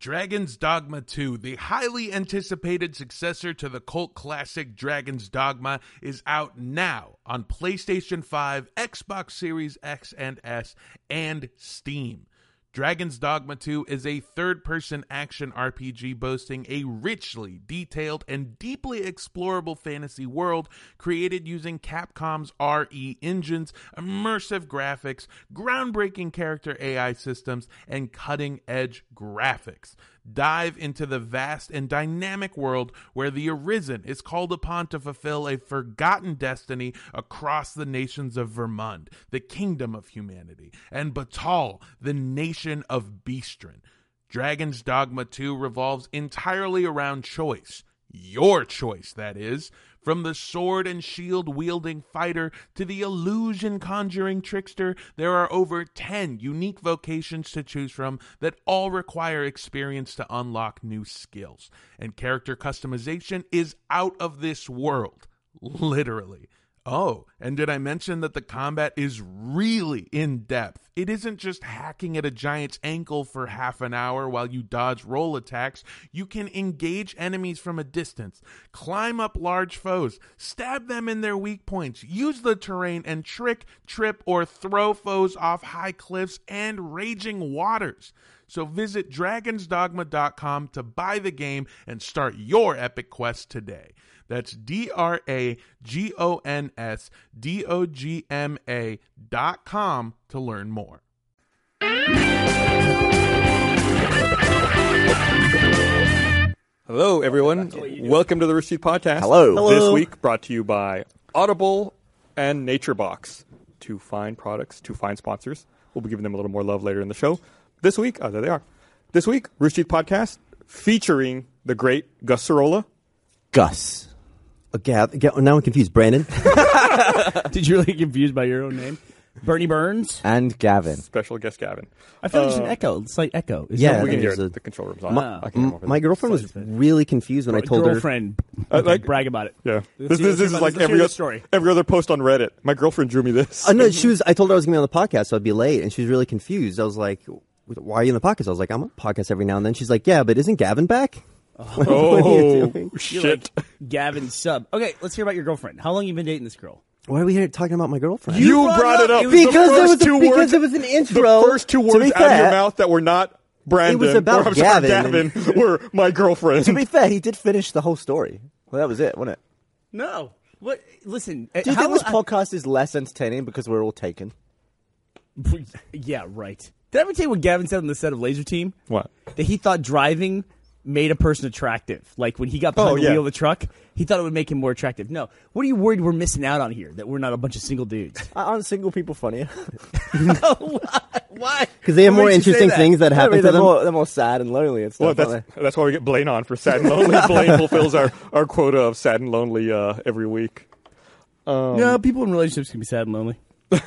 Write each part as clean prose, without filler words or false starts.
Dragon's Dogma 2, the highly anticipated successor to the cult classic Dragon's Dogma, is out now on PlayStation 5, Xbox Series X and S, and Steam. Dragon's Dogma 2 is a third-person action RPG boasting a richly detailed and deeply explorable fantasy world created using Capcom's RE engines, immersive graphics, groundbreaking character AI systems, and cutting-edge graphics. Dive into the vast and dynamic world where the Arisen is called upon to fulfill a forgotten destiny across the nations of Vermund, the kingdom of humanity, and Batal, the nation of Beastren. Dragon's Dogma 2 revolves entirely around choice. Your choice, that is. From the sword and shield wielding fighter to the illusion conjuring trickster, there are over 10 unique vocations to choose from that all require experience to unlock new skills. And character customization is out of this world. Literally. Oh, and did I mention that the combat is really in-depth? It isn't just hacking at a giant's ankle for half an hour while you dodge roll attacks. You can engage enemies from a distance, climb up large foes, stab them in their weak points, use the terrain, and trick, trip, or throw foes off high cliffs and raging waters. So visit dragonsdogma.com to buy the game and start your epic quest today. That's dragonsdogma.com to learn more. Hello, everyone. Welcome to the Rooster Teeth Podcast. Hello. This week brought to you by Audible and NatureBox. Two fine products, two fine sponsors. We'll be giving them a little more love later in the show. This week, there they are. This week, Rooster Teeth Podcast featuring the great Gus Sorolla. Gus. Now I'm confused. Brandon. Did you really get confused by your own name? Bernie Burns? And Gavin. Special guest Gavin. I feel like it's an echo. It's like echo. Yeah, we can hear there's it. The control room's on. My girlfriend was really confused when I told her. Girlfriend. Brag about it. Yeah. This is like every other post on Reddit. My girlfriend drew me this. No, I told her I was going to be on the podcast, so I'd be late, and she was really confused. I was like, why are you in the podcast? I was like, I'm on the podcast every now and then. She's like, yeah, but isn't Gavin back? Oh, shit. Like Gavin sub. Okay, let's hear about your girlfriend. How long have you been dating this girl? Why are we here talking about my girlfriend? You brought it up. Because it was an intro. The first two words out of your mouth that were not Brandon. It was about Gavin were my girlfriend. To be fair, he did finish the whole story. Well, that was it, wasn't it? No. What? Listen. Do you think this podcast is less entertaining because we're all taken? Yeah, right. Did I ever tell you what Gavin said on the set of Laser Team? What? That he thought driving made a person attractive. Like when he got behind the wheel of the truck, he thought it would make him more attractive. No. What are you worried we're missing out on here? That we're not a bunch of single dudes? Aren't single people funnier? Why? Because they have more interesting things that happen to them. They're more sad and lonely and stuff. Well, that's why we get Blaine on for Sad and Lonely. Blaine fulfills our quota of Sad and Lonely every week. No, people in relationships can be sad and lonely.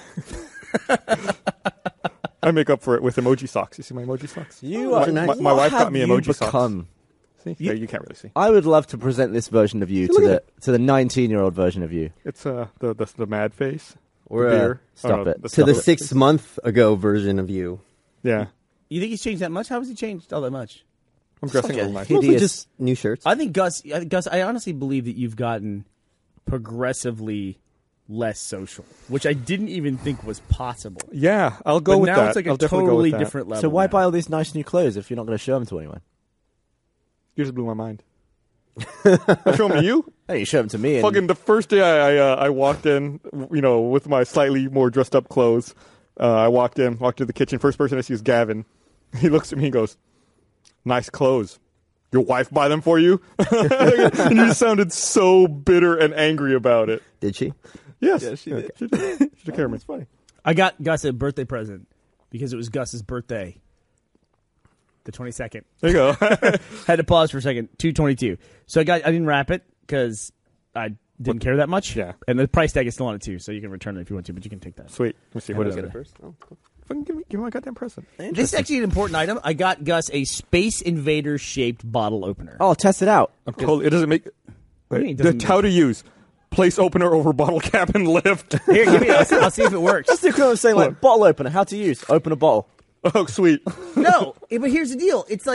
I make up for it with emoji socks. You see my emoji socks? My wife got me emoji socks. See? Yeah, you can't really see. I would love to present this version of you to the 19-year-old version of you. It's the mad face. Or stop it. To the 6 month ago version of you. Yeah. You think he's changed that much? How has he changed all that much? I'm dressing a little nice. Mostly just new shirts. I think Gus, I honestly believe that you've gotten progressively less social, which I didn't even think was possible. Yeah, I'll go with that. Now it's like I'll a totally go with different level. So why now. buy all these nice new clothes if you're not going to show them to anyone? You just blew my mind. I show them to you? Hey, you show them to me. Fucking the first day I walked in, with my slightly more dressed up clothes. I walked to the kitchen. First person I see is Gavin. He looks at me and goes, "Nice clothes. Your wife buy them for you?" And you sounded so bitter and angry about it. Did she? Yes. Yeah, she did. She took care of me. It's funny. I got Gus a birthday present because it was Gus's birthday. The 22nd. There you go. Had to pause for a second. 222. So I didn't wrap it because I didn't care that much. Yeah. And the price tag is still on it too, so you can return it if you want to, but you can take that. Sweet. Let me see. What is it? it? Fucking give me my goddamn present. This is actually an important item. I got Gus a Space Invader shaped bottle opener. Oh, test it out. It doesn't make. What do you mean it How to use. Place opener over bottle cap and lift. Here, give me it. I'll see if it works. That's the equivalent of saying, like, bottle opener, how to use. Open a bottle. Oh, sweet. No, but here's the deal. It's like,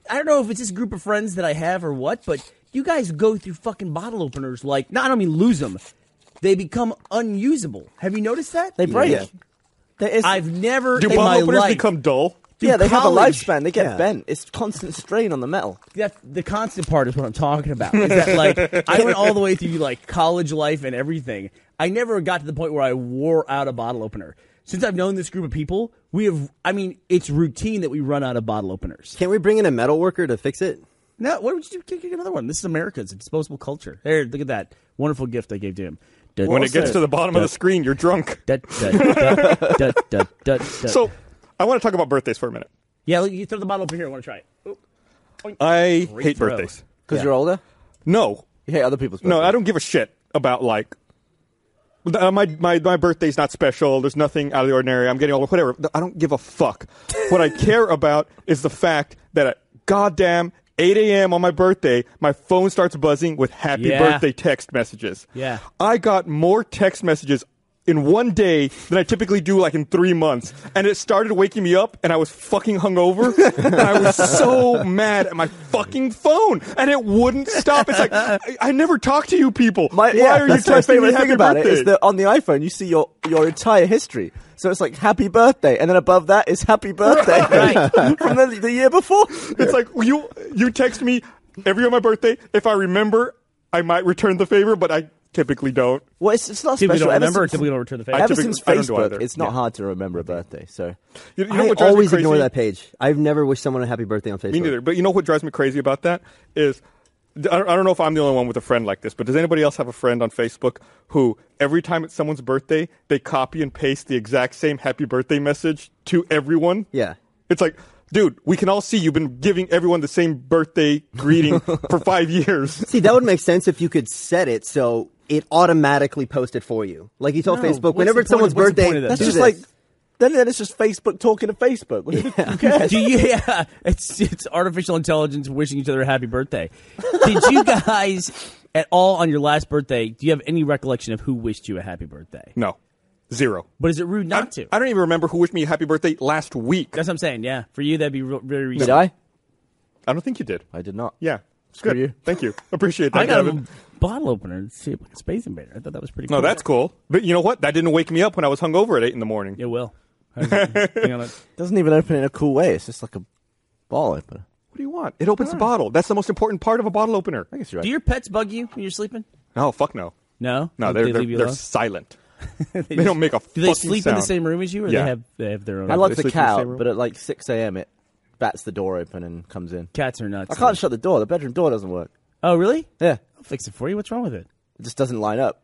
I don't know if it's this group of friends that I have or what, but you guys go through fucking bottle openers like, no, I don't mean lose them. They become unusable. Have you noticed that? They break. Yeah. I've never Do in my bottle openers life. become dull? Yeah, they have a college- lifespan. They get Yeah. bent. It's constant strain on the metal. That the constant part is what I'm talking about. Is that like I went all the way through like college life and everything. I never got to the point where I wore out a bottle opener. Since I've known this group of people, it's routine that we run out of bottle openers. Can't we bring in a metal worker to fix it? No, what would you do? Get another one. This is America. It's a disposable culture. There, look at that wonderful gift I gave to him. When it gets to the bottom of the screen, you're drunk. So, I want to talk about birthdays for a minute. Yeah, you throw the bottle over here. I want to try it. Oop. I Great hate throw. birthdays. Because you're older? No. You hate other people's No, birthdays. I don't give a shit about, like, my birthday's not special. There's nothing out of the ordinary. I'm getting older. Whatever. I don't give a fuck. What I care about is the fact that at goddamn 8 a.m. on my birthday, my phone starts buzzing with happy Yeah. birthday text messages. Yeah. I got more text messages in one day than I typically do like in 3 months. And it started waking me up and I was fucking hungover. And I was so mad at my fucking phone. And it wouldn't stop. It's like, I never talk to you people. Why are you that's my texting me favorite happy thing about birthday? it is that on the iPhone you see your entire history. So it's like happy birthday, and then above that is happy birthday from the year before. It's like you text me every year on my birthday. If I remember, I might return the favor, but I typically don't. Well, it's not Typically special. don't Ever remember. since- Typically don't return the favor. I Ever typically- since I don't do Facebook, either. it's not Yeah. hard to remember a birthday. So You know I what drives always me crazy? ignore that page. I've never wished someone a happy birthday on Facebook. Me neither. But you know what drives me crazy about that is, I don't know if I'm the only one with a friend like this, but does anybody else have a friend on Facebook who every time it's someone's birthday, they copy and paste the exact same happy birthday message to everyone? Yeah. It's like, dude, we can all see you've been giving everyone the same birthday greeting for 5 years. See, that would make sense if you could set it so it automatically posted for you. Like you told No, Facebook, what's whenever the it's someone's point of- what's the birthday, point of that? that's do just this. like then it's just Facebook talking to Facebook. Who cares? Do you, yeah, it's artificial intelligence wishing each other a happy birthday. Did you guys at all on your last birthday? Do you have any recollection of who wished you a happy birthday? No. Zero. But is it rude not to? I don't even remember who wished me a happy birthday last week. That's what I'm saying. Yeah, for you that'd be very reasonable. Did I? I don't think you did. I did not. Yeah. Screw Good. you. Thank you. Appreciate that, I got Gavin. a bottle opener. Shaped like a Space Invader. I thought that was pretty cool. No, that's cool. But you know what? That didn't wake me up when I was hungover at 8 in the morning. It will. Hang on it. Doesn't even open in a cool way. It's just like a ball opener. What do you want? It opens the bottle. That's the most important part of a bottle opener. I guess you're right. Do your pets bug you when you're sleeping? Oh, fuck no. No. No, They they're leave you they're alone? silent. They They don't make a Do they fucking sleep sound. in the same room as you, or Yeah. they have their own? I lock They the sleep in the cat same out, room? but at like 6 a.m. it bats the door open and comes in. Cats are nuts. I can't shut the door. The bedroom door doesn't work. Oh, really? Yeah. I'll fix it for you. What's wrong with it? It just doesn't line up.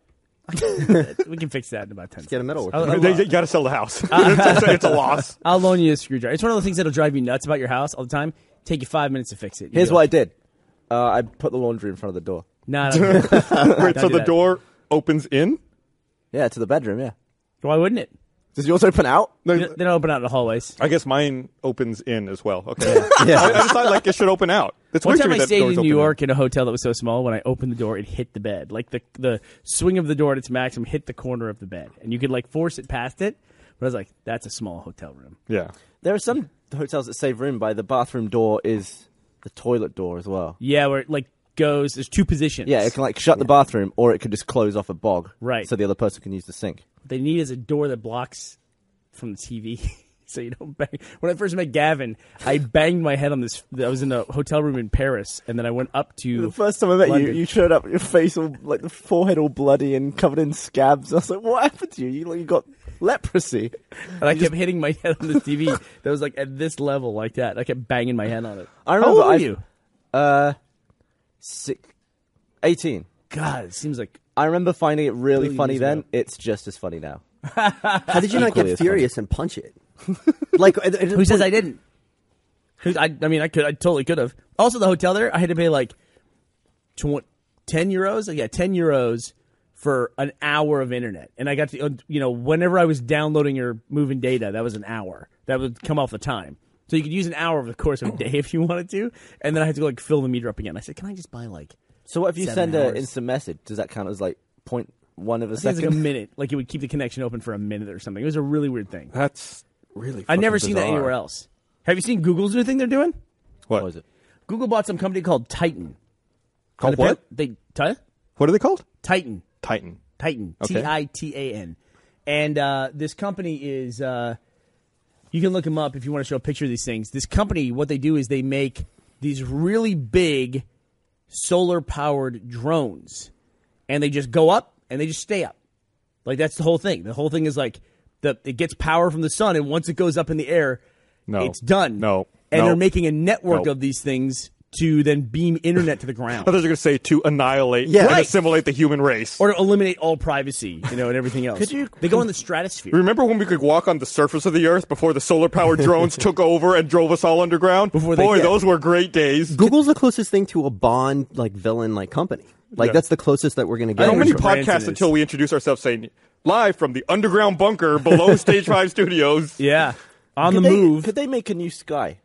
We can fix that in about 10 Get a metal worker. I'll- You got to sell the house. It's a loss. I'll loan you a screwdriver. It's one of those things that'll drive you nuts about your house all the time. Take you 5 minutes to fix it. Here's what I did. I put the laundry in front of the door. No, Wait, so do the that. door opens in? Yeah, to the bedroom, yeah. why wouldn't it? Does yours open out? They don't open out in the hallways. I guess mine opens in as well. Okay. I just thought like it should open out. It's One weird to time me I that stayed doors in open New York in a hotel that was so small, when I opened the door, it hit the bed. Like the swing of the door at its maximum hit the corner of the bed. And you could like force it past it. But I was like, that's a small hotel room. Yeah. There are some hotels that save room by the bathroom door is the toilet door as well. Yeah, where it like goes, there's two positions. Yeah, it can like shut the bathroom or it can just close off a bog. Right. So the other person can use the sink. What they need is a door that blocks from the TV. So you don't bang. When I first met Gavin, I banged my head on this. I was in a hotel room in Paris, and then I went up to The first time I met you, London. you showed up with your face all, like the forehead all bloody and covered in scabs. I was like, what happened to you? You got leprosy. and I kept hitting my head on the TV that was like at this level, like that. I kept banging my head on it. I How remember old are you? 18. God, it seems like I remember finding it really Billion funny years then. ago. It's just as funny now. How did you not Equally get as funny. furious and punch it? Like, who says I didn't? I mean, I totally could have. Also, the hotel there, I had to pay like 10 euros. Yeah, 10 euros for an hour of internet, and I got to, whenever I was downloading or moving data, that was an hour. That would come off the time. So you could use an hour over the course of a day if you wanted to, and then I had to go like fill the meter up again. I said, can I just buy like? So what if you 7 send an hours. instant message? Does that count as like 0.1 of a I think it was second? like a minute. Like it would keep the connection open for a minute or something. It was a really weird thing. That's really I've never fucking seen that bizarre. anywhere else. Have you seen Google's new thing they're doing? What? What is it? Google bought some company called Titan. Called And what? What are they called? Titan. Titan. Titan. Okay. Titan. And this company is, you can look them up if you want to show a picture of these things. This company, what they do is they make these really big solar-powered drones. And they just go up and they just stay up. Like, that's the whole thing. The whole thing is like, it gets power from the sun, and once it goes up in the air, it's done. No. And No. they're making a network No. of these things to then beam internet to the ground. I thought you were going to say to annihilate Yeah. and Right. assimilate the human race. Or to eliminate all privacy, and everything else. They go in the stratosphere. Remember when we could walk on the surface of the Earth before the solar-powered drones took over and drove us all underground? Boy, those were great days. Google's the closest thing to a Bond villain company. Like Yeah. that's the closest that we're going to get. How many Richard Branson podcasts is. until we introduce ourselves saying, live from the underground bunker below Stage 5 Studios? Yeah. On Could the they- move. Could they make a new sky?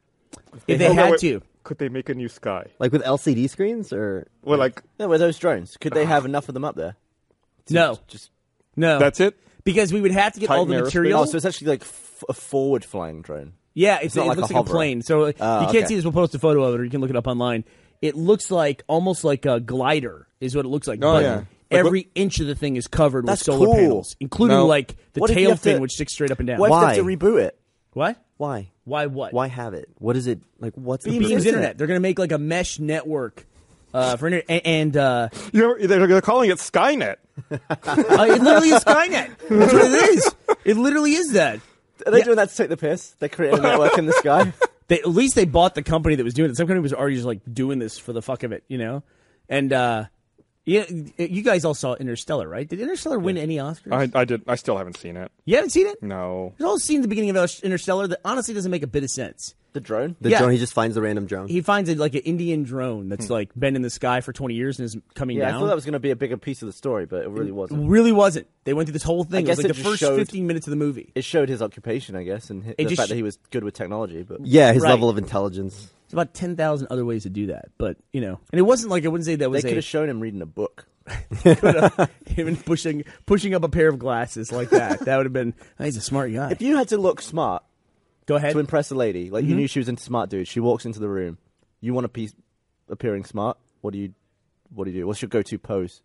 If they Oh, no, had wait. to. Could they make a new sky? Like with LCD screens or Well, like, No, with those drones. Could they have enough of them up there? No. Just No. that's it? Because we would have to get all Titan the Aerospace? material. Oh, so it's actually like a forward flying drone. Yeah, it not like looks a like a hover. plane. So you can't okay. see this. We'll post a photo of it, or you can look it up online. It looks like almost like a glider is what it looks like. Oh, but yeah. Like every inch of the thing is covered with That's solar cool. panels, including No. like the What if you tail have to- fin, which sticks straight up and down. What if they have to Why? reboot it? What? why? Why what? Why have it? What is it like? What's the Beams Beams purpose? Internet. They're going to make like a mesh network for internet. And They're calling it Skynet. it literally is Skynet. That's what it is. It literally is that. Are they Yeah. doing that to take the piss? They're creating a network in the sky? At least they bought the company that was doing it. Some company was already just like doing this for the fuck of it, And yeah, you guys all saw Interstellar, right? Did Interstellar win any Oscars? I did. I still haven't seen it. You haven't seen it? No. There's a whole scene at the beginning of Interstellar that honestly doesn't make a bit of sense. The drone? The Yeah. drone. He just finds the random drone. He finds like an Indian drone that's like been in the sky for 20 years and is coming Yeah, I down. thought that was going to be a bigger piece of the story, but it really wasn't. Really wasn't. They went through this whole thing. I It was guess like it the just first showed- 15 minutes of the movie. It showed his occupation, I guess, and the just fact that he was good with technology. But Yeah, his Right. level of intelligence. There's about 10,000 other ways to do that, but and it wasn't like I wouldn't say that they was could have shown him reading a book. him pushing up a pair of glasses like that. That would have been. He's a smart guy. If you had to look smart Go ahead. to impress a lady, like you knew she was into smart dude, she walks into the room, you want a piece appearing smart. What do you do? What's your go-to pose?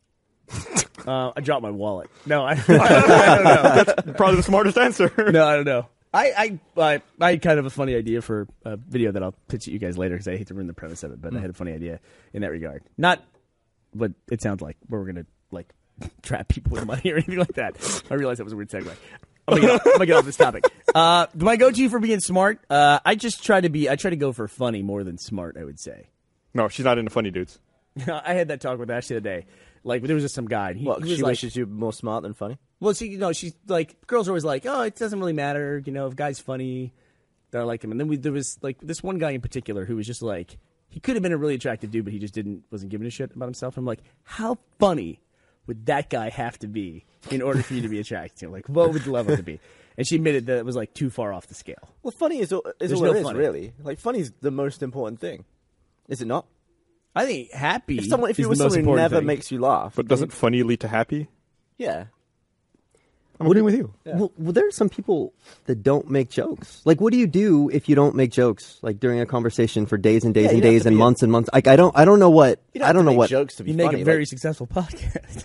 I dropped my wallet. No, I don't know. Probably the smartest answer. No, I don't know. I had kind of a funny idea for a video that I'll pitch at you guys later because I hate to ruin the premise of it, but I had a funny idea in that regard. Not what it sounds like, where we're gonna like trap people with money or anything like that. I realize that was a weird segue. I'm gonna get off this topic. My go-to for being smart, I try to go for funny more than smart. I would say. No, she's not into funny dudes. I had that talk with Ashley the other day. Like there was just some guy. And he What? was She like, wishes you were more smart than funny. well, see, she's like, girls are always like, oh, it doesn't really matter, if a guy's funny, that I like him. And then there was like this one guy in particular who was just like, he could have been a really attractive dude, but he just wasn't giving a shit about himself. I'm like, how funny would that guy have to be in order for you to be attracted to him? Like, what would the level to be? And she admitted that it was like too far off the scale. Well, funny is all no there is, funny. really. Like, funny is the most important thing. Is it not? I think happy. If is you're with the most someone who important never thing. makes you laugh, But doesn't funny lead to happy? yeah. I'm agreeing with you. Well, there are some people that don't make jokes. Like, what do you do if you don't make jokes? Like during a conversation for days and days Yeah, and you don't have days to and be months and months. Like, I don't know what. You don't I don't have know to make what. jokes to be You make funny. a very like- successful podcast.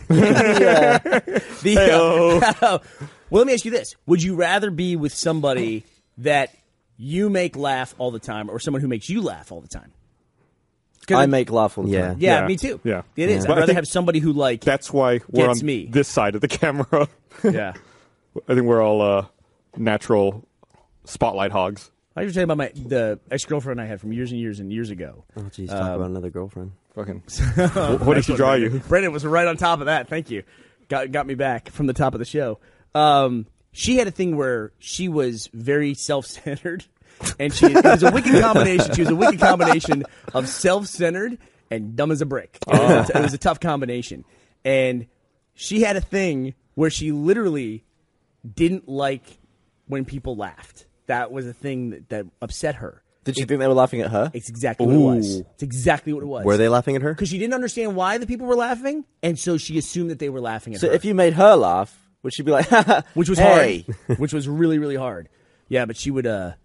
Yeah. Well, let me ask you this: would you rather be with somebody that you make laugh all the time, or someone who makes you laugh all the time? 'Cause I make laugh all the Yeah. time. Yeah, Yeah. me too. Yeah. It is. But I'd I rather think have somebody who like. That's why we're Gets on me. this side of the camera. Yeah. I think we're all natural spotlight hogs. I was telling you about the ex-girlfriend I had from years and years and years ago. Oh, geez, talk about another girlfriend. Fucking. What did she draw you? Brendan was right on top of that. Thank you. Got me back from the top of the show. She had a thing where she was very self-centered, and it was a wicked combination. She was a wicked combination of self-centered and dumb as a brick. It was a tough combination, and she had a thing where she literally didn't like when people laughed. That was a thing that upset her. Did she think they were laughing at her? It's exactly what it was. Ooh. It's exactly what it was. Were they laughing at her? Because she didn't understand why the people were laughing, and so she assumed that they were laughing at So her. if you made her laugh, would she be like, Which was hey. hard. Which was really, really hard. Yeah, but she would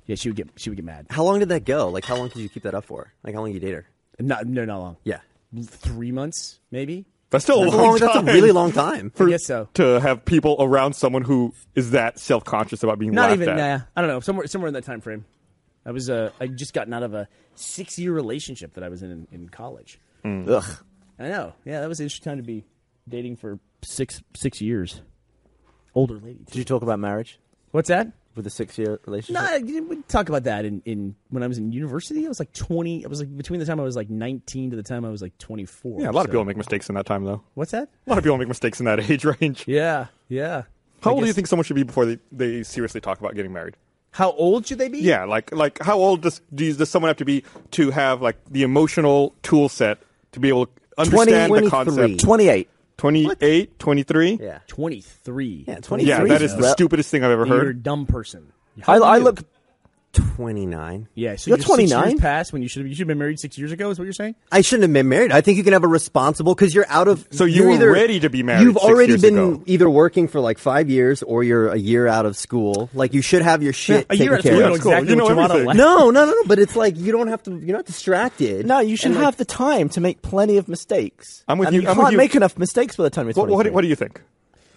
Yeah, she would get mad. How long did that go? Like, how long did you keep that up for? Like, how long did you date her? Not long. Yeah. 3 months, maybe. That's still That's a long time. That's a really long time. I guess so. To have people around someone who is that self-conscious about being Not laughed even. at. I don't know. Somewhere in that time frame. I just gotten out of a 6-year relationship that I was in college. Ugh. I know. Yeah, that was an interesting time to be dating for six years. Older lady. Did you talk about marriage What's that? with a 6-year relationship? No, we talk about that in when I was in university. I was like 20. I was like between the time I was like 19 to the time I was like 24. Yeah, a lot of so- people make mistakes in that time, though. What's that? A lot of people make mistakes in that age range. Yeah. How I old do you guess- think someone should be before they seriously talk about getting married? How old should they be? Yeah, like how old does someone have to be to have like the emotional tool set to be able to understand the 23. concept? 28. 28, 23? Yeah. 23. Yeah, 23. Yeah, that is the Well, stupidest thing I've ever You're a heard. dumb person. I look 29. Yeah, so You're 6 29? years past when you should have been married 6 years ago. Is what you're saying? I shouldn't have been married. I think you can have a responsible because you're out of. So you you're were ready to be married You've 6 already years been ago. either working for like 5 years or you're a year out of school. Like you should have your shit A year taken out of school, care you of. know That's cool. exactly You know what you want to everything. like. No. But it's like you don't have to. You're not distracted. No, you should And, like, have the time to make plenty of mistakes. I'm with and you- you I'm with can't you. make enough mistakes by the time you're 23. What do you think?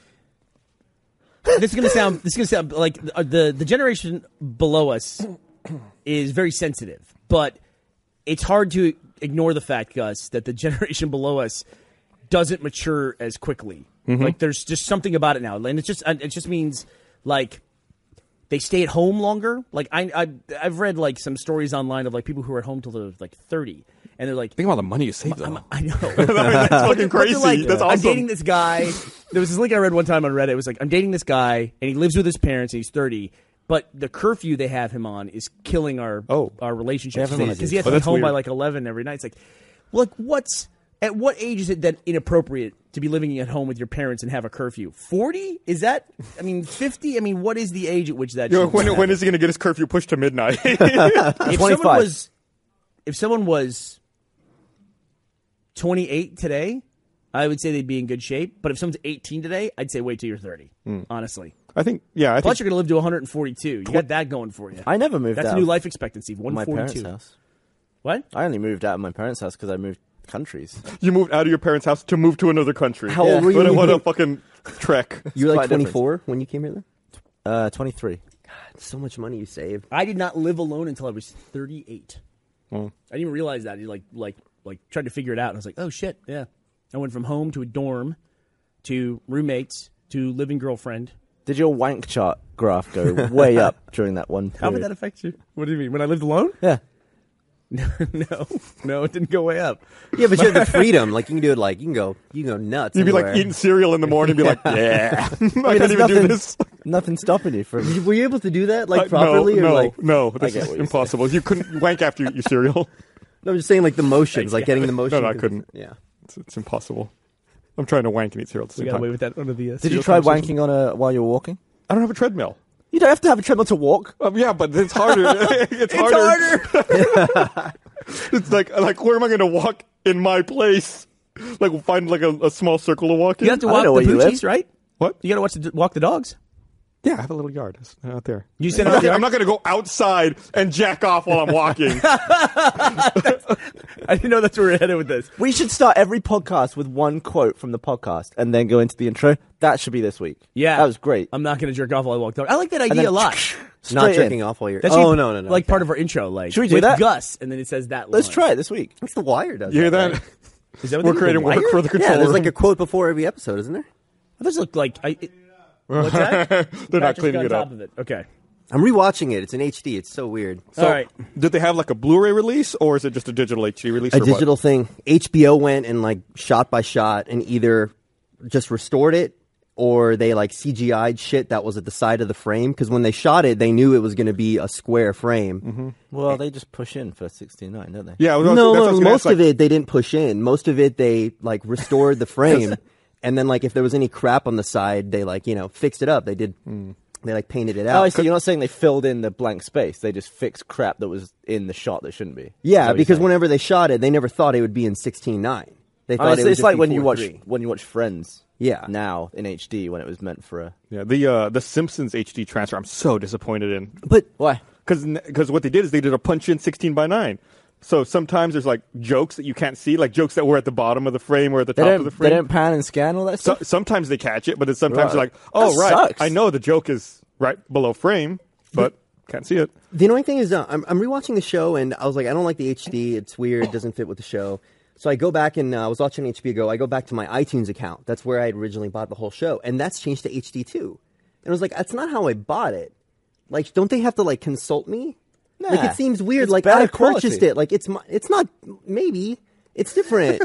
This is gonna sound like the generation below us is very sensitive, but it's hard to ignore the fact, Gus, that the generation below us doesn't mature as quickly. Like there's just something about it now, and it just means like they stay at home longer. Like I've read like some stories online of like people who are at home till they're like 30, and they're like, Think about the money you save, though. I know. That's fucking But crazy. they're like, That's I'm awesome. dating this guy. There was this link I read one time on Reddit. It was like, I'm dating this guy, and he lives with his parents, and he's 30. But the curfew they have him on is killing our relationship They have him on a because he has Oh, to be that's home by weird. like 11 every night. It's like, at what age is it then inappropriate to be living at home with your parents and have a curfew? 40? Is that? I mean, 50? I mean, what is the age at which that? Yo, should when happen? is he going to get his curfew pushed to midnight? If someone was 28 today, I would say they'd be in good shape. But if someone's 18 today, I'd say wait till you're 30. Honestly. I think, yeah. Plus, you're going to live to 142. You got that going for you. I never moved That's out a new of life expectancy. my parents' 142. house. What? I only moved out of my parents' house because I moved countries. You moved out of your parents' house to move to another country. How old were you? What a fucking trek. You were like quite different. 24 when you came here. Then 23. so much money you saved. I did not live alone until I was 38. Oh. I didn't even realize that. You like tried to figure it out, and I was like, oh shit, yeah. I went from home to a dorm, to roommates, to living girlfriend. Did your wank chart graph go way up during that one period? How would that affect you? What do you mean? When I lived alone? Yeah. No, it didn't go way up. Yeah, but you have the freedom. Like you can do it. Like you can go nuts. You'd be anywhere. like eating cereal in the morning and be like, yeah, I can't there's even do nothing- this. Nothing stopping you from... Were you able to do that like properly? no, or like no, this get is what you're impossible. You couldn't wank after your cereal. No, I'm just saying like the motions, like getting the motion. No, I couldn't. Yeah. It's impossible. I'm trying to wank and eat cereal at the We same got time. away with that under the. Did you try wanking on while you were walking? I don't have a treadmill. You don't have to have a treadmill to walk. Yeah, but it's harder. it's harder. It's like where am I going to walk in my place? Like find like a small circle to walk in. You have to I walk know the where you live. poochies, right? What? You got to walk the dogs. Yeah, I have a little yard It's out there. You said I'm not going to go outside and jack off while I'm walking. I didn't know that's where we're headed with this. We should start every podcast with one quote from the podcast and then go into the intro. That should be this week. Yeah, That was great. I'm not going to jerk off while I walk the dog. I like that And idea then a lot. Not straight jerking in. off while you're. That's oh you- no. Like part of our intro. Like Should we do with that? Gus, and then it says that. Let's line. try it this week. It's the Wire does. You hear that? that? Right? Is that what We're they do? creating The work Wire? for the control Yeah, there's room. like a quote before every episode, isn't there? Those look like. What's that? They're not Patrick's cleaning on it top up. of it. Okay. I'm rewatching it. It's in HD. It's so weird. So, All right. Did they have like a Blu-ray release, or is it just a digital HD release? A or what? digital thing. HBO went and like shot by shot and either just restored it or they like CGI'd shit that was at the side of the frame because when they shot it, they knew it was going to be a square frame. Mm-hmm. Well, they just push in for 69, don't they? Yeah, No, that's what I was gonna most ask, of it they didn't push in. Most of it they like restored the frame, and then like if there was any crap on the side, they like fixed it up. They did. They like painted it Oh, out. I see. You're not saying they filled in the blank space. They just fixed crap that was in the shot that shouldn't be. Is that Yeah, what you're because saying? whenever they shot it, they never thought it would be in 16:9. They Oh, thought it's it would it's just like be when you watch 4:3. Friends. Yeah. Now in HD when it was meant for a. Yeah, the Simpsons HD transfer. I'm so disappointed in. But Why? because what they did is they did a punch-in 16:9. So sometimes there's like jokes that you can't see, like jokes that were at the bottom of the frame or at the top of the frame. They don't pan and scan all that stuff? Sometimes they catch it, but then sometimes Right. they're like, oh, That right, sucks. I know the joke is right below frame, but can't see it. The annoying thing is, I'm rewatching the show, and I was like, I don't like the HD. It's weird. It doesn't fit with the show. So I go back and I was watching HBO Go. I go back to my iTunes account. That's where I had originally bought the whole show, and that's changed to HD too. And I was like, that's not how I bought it. Like, don't they have to like consult me? Nah, Like, it seems weird. it's Like, better I purchased quality. it. Like, it's not. Maybe it's different.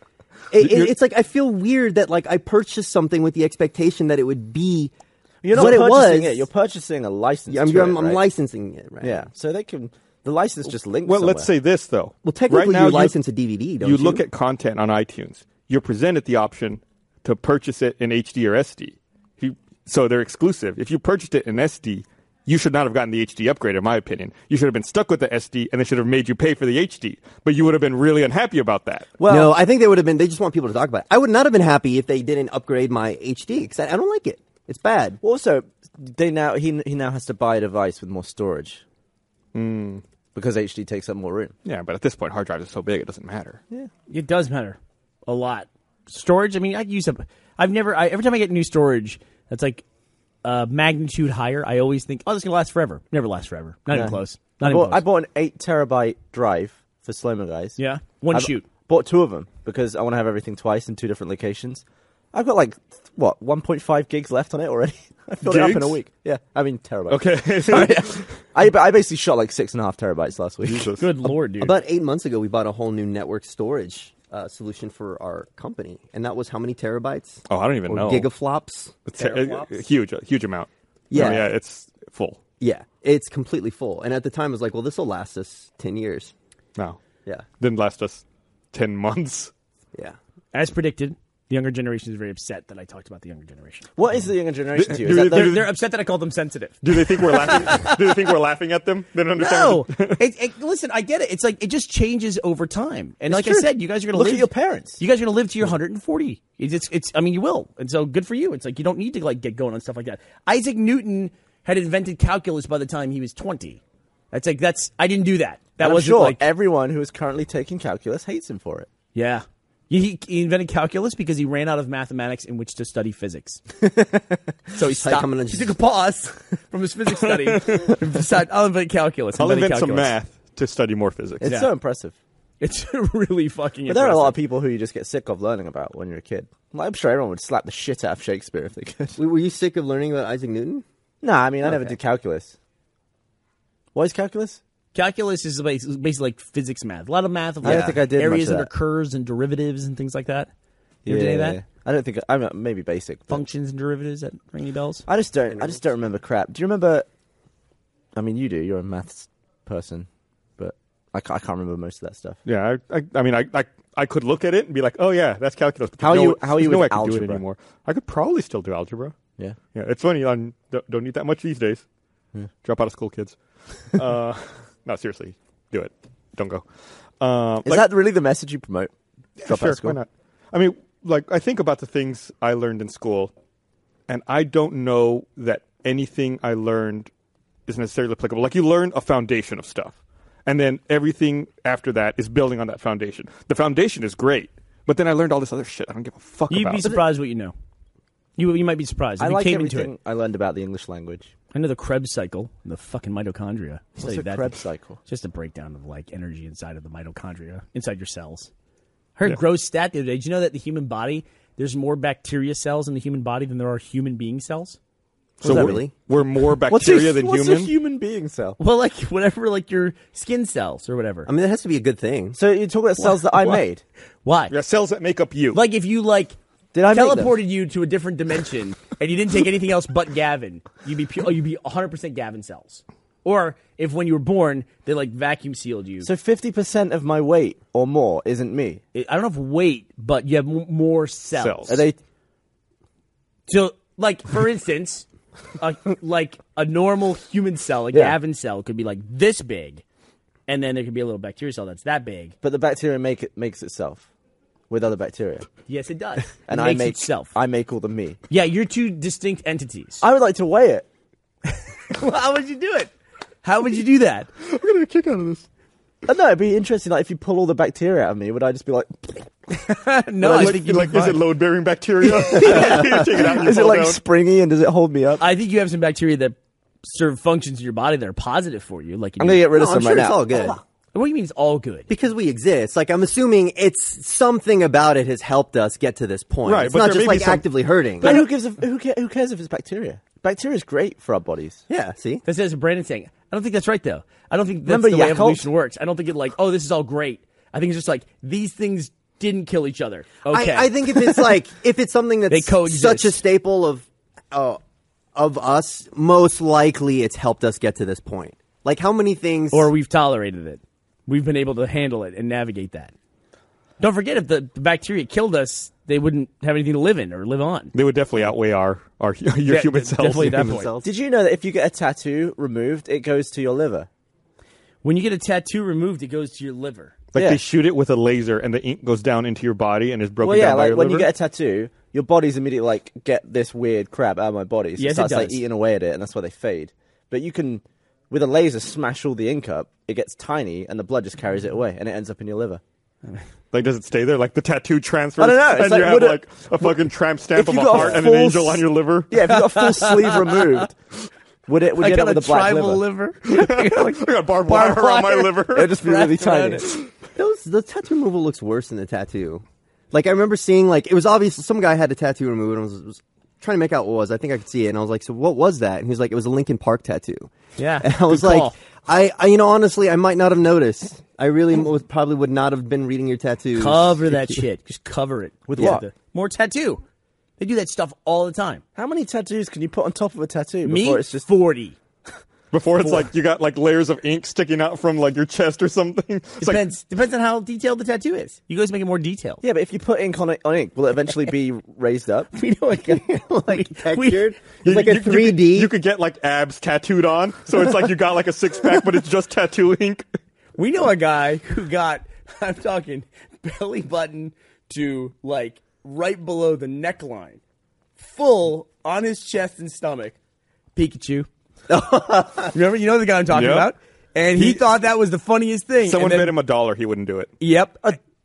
It's like I feel weird that like I purchased something with the expectation that it would be. You're not what it purchasing was. it. You're purchasing a license. I'm, to I'm, it, I'm right? licensing it, right? Yeah, so they can. The license just links. Well, somewhere. let's say this, though. Well, technically, right now, you license a DVD, don't you? You look at content on iTunes. You're presented the option to purchase it in HD or SD. So they're exclusive. If you purchased it in SD, you should not have gotten the HD upgrade, in my opinion. You should have been stuck with the SD, and they should have made you pay for the HD. But you would have been really unhappy about that. Well, no, I think they would have been. They just want people to talk about it. I would not have been happy if they didn't upgrade my HD because I don't like it. It's bad. also, he now has to buy a device with more storage. Because HD takes up more room. Yeah, but at this point, hard drives are so big, it doesn't matter. It does matter a lot. Storage. I mean, I've every time I get new storage that's like magnitude higher, I always think, oh, this is gonna last forever. Never lasts forever. Not even close. Not even close. I bought an 8 terabyte drive for Slow-Mo guys. Yeah, one shoot. Bought 2 of them because I want to have everything twice in 2 different locations. I've got like 1.5 gigs left on it already. I filled it up in a Gigs? week. Yeah, I mean terabytes. Okay. I basically shot like 6.5 terabytes last week. Jesus. Good lord, dude. About 8 months ago, we bought a whole new network storage solution for our company, and that was how many terabytes? Oh, I don't even Or know. gigaflops? It's Teraflops? a huge amount. Yeah. No, yeah, it's full. Yeah, it's completely full. And at the time, I was like, well, this will last us 10 years. No. Yeah, Didn't last us 10 months. yeah. As predicted, the younger generation is very upset that I talked about the younger generation. What is the younger generation to you? Do Is that they- the- They're upset that I called them sensitive. Do they think we're laughing? Do they think we're laughing at them? They don't understand. No, listen, I get it. It's like it just changes over time, and like I true. said, you guys are going to Look live. at your parents. You guys are going to live to your 140. It's. I mean, you will, and so good for you. It's like you don't need to like get going on stuff like that. Isaac Newton had invented calculus by the time he was 20. That's like I didn't do that. That I'm wasn't sure like everyone who is currently taking calculus hates him for it. yeah. He invented calculus because he ran out of mathematics in which to study physics. So he like stopped. I'm gonna He just- took a pause from his physics study and decided, I'll invent calculus. I'll Invented invent some calculus. math to study more physics. It's Yeah. so impressive. It's really fucking But there are a lot of impressive. people who you just get sick of learning about when you're a kid. Like, I'm sure everyone would slap the shit out of Shakespeare if they could. Were you sick of learning about Isaac Newton? Nah, I mean, I never Okay. did calculus. What is calculus? Calculus is basically like physics math. A lot of math of I don't like think I did areas much of under that. curves and derivatives and things like that. You ever did any of that? I don't think I'm maybe basic. but- Functions and derivatives that ring any bells? I just don't remember crap. Do you remember? I mean, you do. You're a maths person, but I can't remember most of that stuff. Yeah, I mean, I could look at it and be like, oh yeah, that's calculus. But How are you there's no with way I could do it algebra? anymore. I could probably still do algebra. Yeah. Yeah, it's funny. I don't need that much these days. Drop out of school, kids. No, seriously, do it. Don't go. Is that really the message you promote? Drop out sure, of school? why not? I mean, like, I think about the things I learned in school, and I don't know that anything I learned is necessarily applicable. Like, you learn a foundation of stuff, and then everything after that is building on that foundation. The foundation is great, but then I learned all this other shit I don't give a fuck You'd about. be surprised what you know. You might be surprised. If I you like came into everything it. I learned about the English language. I know the Krebs cycle, and the fucking mitochondria. What's Studied a that. Krebs cycle? Just a breakdown of like energy inside of the mitochondria, inside your cells. Heard a gross stat the other day. Did you know that the human body, there's more bacteria cells in the human body than there are human being cells? so that we're, really? we're more What's bacteria than what's human. a human being cell? Well, like whatever, like your skin cells or whatever. I mean, that has to be a good thing. So you're talking about cells that I made? Why? Yeah, cells that make up you. Like if you like Did I make them? teleported you to a different dimension and you didn't take anything else but Gavin, you'd be 100% Gavin cells. Or if when you were born they like vacuum sealed you. So 50% of my weight or more isn't me. I don't know if weight, but you have more cells. Are they? So, like for instance, like a normal human cell, a Yeah. Gavin cell, could be like this big, and then there could be a little bacteria cell that's that big. But the bacteria makes itself with other bacteria, Yes, it does. and it I makes make itself. I make all the me. Yeah, you're two distinct entities. I would like to weigh it. How would you do it? How would you do that? I'm getting a kick out of this. No, it'd be interesting. Like, if you pull all the bacteria out of me, would I just be like, No, I Like, think you'd like be is it fine. load-bearing bacteria? Take it out and you is it fall like down. springy and does it hold me up? I think you have some bacteria that serve functions in your body that are positive for you. Like, I'm gonna get rid of No, I'm some sure right it's now. all good. what do you mean it's all good? Because we exist. Like, I'm assuming it's something about it has helped us get to this point. Right, It's but not there just may be like some- actively hurting. But who cares if it's bacteria? Bacteria is great for our bodies. Yeah, see? That's as Brandon's saying. I don't think that's right, though. I don't think that's Remember the way Yakult? evolution works. I don't think it like, oh, this is all great. I think it's just like, these things didn't kill each other. Okay. I think if it's like if it's something They that's coexist. such a staple of us, most likely it's helped us get to this point. Like how many things or we've tolerated it. We've been able to handle it and navigate that. Don't forget, if the bacteria killed us, they wouldn't have anything to live in or live on. They would definitely outweigh your Yeah, human cells. definitely at that human point. cells. Did you know that if you get a tattoo removed, it goes to your liver? When you get a tattoo removed, it goes to your liver. Like Yeah. they shoot it with a laser, and the ink goes down into your body and is broken Well, yeah, down by like your when liver. you get a tattoo, your body's immediately like, get this weird crap out of my body. So Yes, it starts it like does. eating away at it, and that's why they fade. But you can, with a laser, smash all the ink up. It gets tiny, and the blood just carries it away, and it ends up in your liver. Like, does it stay there? Like the tattoo transfers, I don't know. It's and like, you have would it- like a fucking tramp stamp if of you a got a heart and an full angel s- on your liver. Yeah, if you got a full sleeve removed, would you I end got up with a a black tribal liver? liver. I got barbed wire around my liver. It'd just be really Wrapped around tiny. it. The tattoo removal looks worse than the tattoo. Like I remember seeing like it was obvious some guy had a tattoo removed and was trying to make out what it was. I think I could see it and I was like, so what was that? And he was like, it was a Linkin Park tattoo. Yeah, And I was good like, call. I honestly I might not have noticed. I really probably would not have been reading your tattoos. Cover that shit. Just cover it. With Yeah. what? More tattoo. They do that stuff all the time. How many tattoos can you put on top of a tattoo Me, before it's just 40. Before it's like you got like layers of ink sticking out from like your chest or something. It's like, Depends on how detailed the tattoo is. You guys make it more detailed. Yeah, but if you put ink on ink, will it eventually be raised up? We know a guy like textured. you- It's like a you- 3D. You could get like abs tattooed on, so it's like you got like a six pack, but it's just tattoo ink. We know a guy who got, I'm talking belly button to like right below the neckline, full on his chest and stomach, Pikachu. Remember, you know the guy I'm talking Yep. about? And he thought that was the funniest thing. Someone And then- bet him $1 he wouldn't do it. Yep.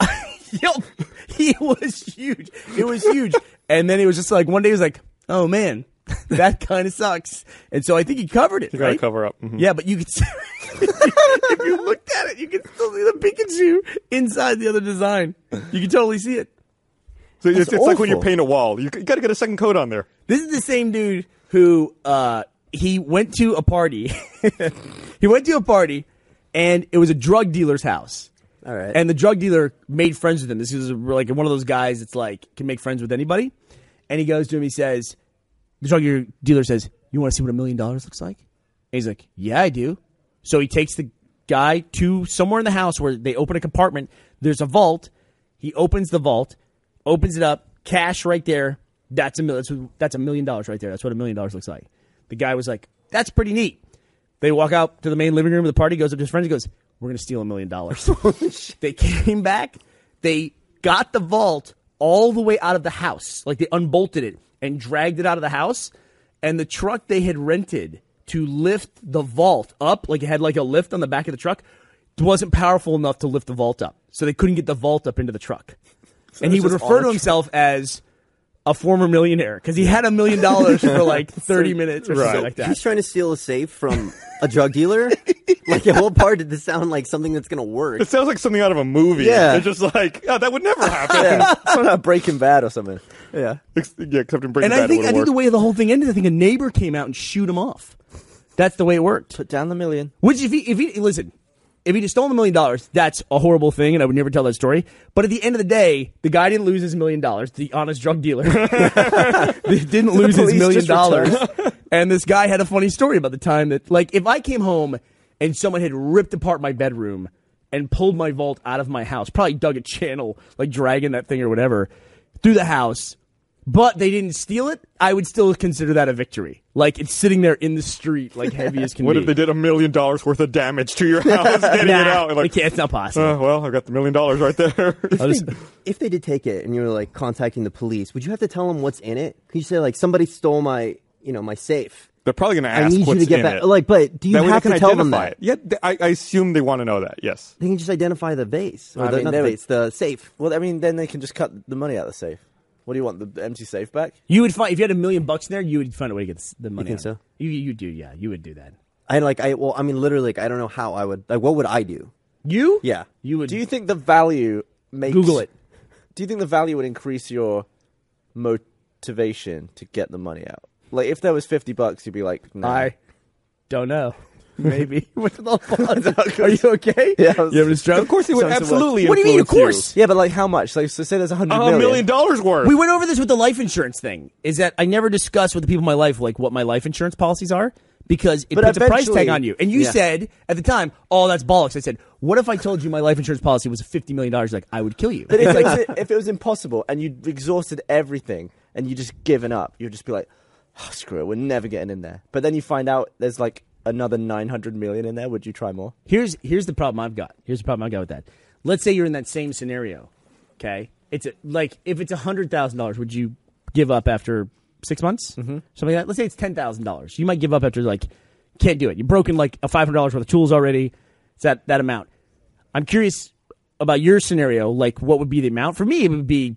Yep. He was huge. It was huge. And then it was just like, one day he was like, oh man, that kind of sucks. And so I think he covered it, You gotta right? cover up. Mhm. Yeah, but you could see, if you looked at it, you could still see the Pikachu inside the other design. You can totally see it. So it's like when you awful. paint a wall. You got to get a second coat on there. This is the same dude who he went to a party. He went to a party, and it was a drug dealer's house. All right. And the drug dealer made friends with him. This is like one of those guys that's like can make friends with anybody. And he goes to him. He says, the drug dealer says, "You want to see what $1 million looks like?" And he's like, "Yeah, I do." So he takes the guy to somewhere in the house where they open a compartment. There's a vault. He opens the vault, opens it up, cash right there. That's $1 million right there. That's what $1 million looks like. The guy was like, "That's pretty neat." They walk out to the main living room of the party, goes up to his friends and goes, "We're going to steal $1 million." They came back. They got the vault all the way out of the house. Like they unbolted it and dragged it out of the house. And the truck they had rented to lift the vault up, like it had like a lift on the back of the truck, wasn't powerful enough to lift the vault up. So they couldn't get the vault up into the truck. And he it would was just refer on to a himself as a former millionaire because he had $1 million for like 30 minutes or something like that. He's trying to steal a safe from a drug dealer. Like, at what part did this sound like something that's gonna work? It sounds like something out of a movie. Yeah. It's just like, oh, that would never happen. Yeah, something like Breaking Bad or something. Yeah. Yeah, except in Breaking And Bad, I think it would the work. way the whole thing ended, I think a neighbor came out and shoot him off. That's the way it worked. Put down the million. Which if he listen, if he'd have stolen $1 million, that's a horrible thing, and I would never tell that story. But at the end of the day, the guy didn't lose his $1 million. The honest drug dealer didn't lose his $1 police million. just And this guy had a funny story about the time that, like, if I came home and someone had ripped apart my bedroom and pulled my vault out of my house, probably dug a channel, like dragging that thing or whatever, through the house, but they didn't steal it, I would still consider that a victory. Like, it's sitting there in the street, like, heavy as can What be. if they did $1 million worth of damage to your house, getting it out? And we like, can't, it's not possible. well, I got the $1 million right there. I'll just- If they did take it and you were like contacting the police, would you have to tell them what's in it? Could you say like somebody stole my, my safe, They're probably going to I ask need you what's to get in back. it. Like, but do you That way they have can to tell them identify that? it. Yeah, I assume they want to know that. Yes. They can just identify the vase or I mean, not they the would- vase, the safe. Well, I mean, then they can just cut the money out of the safe. What do you want, the empty safe back? You would find if you had $1 million in there, you would find a way to get the money. think out. so? You do, yeah. You would do that. Literally, like, I don't know how I would. Like, what would I do? You? Yeah. You would. Do you think the value makes... Google it? Do you think the value would increase your motivation to get the money out? Like, if there was $50, you'd be like, nah. I don't know. Maybe. What's the pause? Are you okay? Yeah, You having a stroke? Of course, it would Sounds absolutely. What do you mean? Of influence course. Yeah, but like how much? Like, so say there's $100 you. million. $1 million worth. We went over this with the life insurance thing. Is that I never discuss with the people in my life like what my life insurance policies are because it But puts a price eventually- tag on you. And you Yeah. said at the time, "Oh, that's bollocks." I said, "What if I told you my life insurance policy was $50 million?" Like I would kill you. But if it was impossible and you'd exhausted everything and you just given up, you'd just be like, oh, screw it, we're never getting in there. But then you find out there's like another 900 million in there. Would you try more? Here's the problem I've got. Here's the problem I've got with that. Let's say you're in that same scenario. Okay, it's like if it's $100,000, would you give up after 6 months? Mm-hmm. Something like that. Let's say it's $10,000. You might give up after like can't do it. You've broken like a $500 worth of tools already. It's that amount. I'm curious about your scenario. Like, what would be the amount? For me, it would be.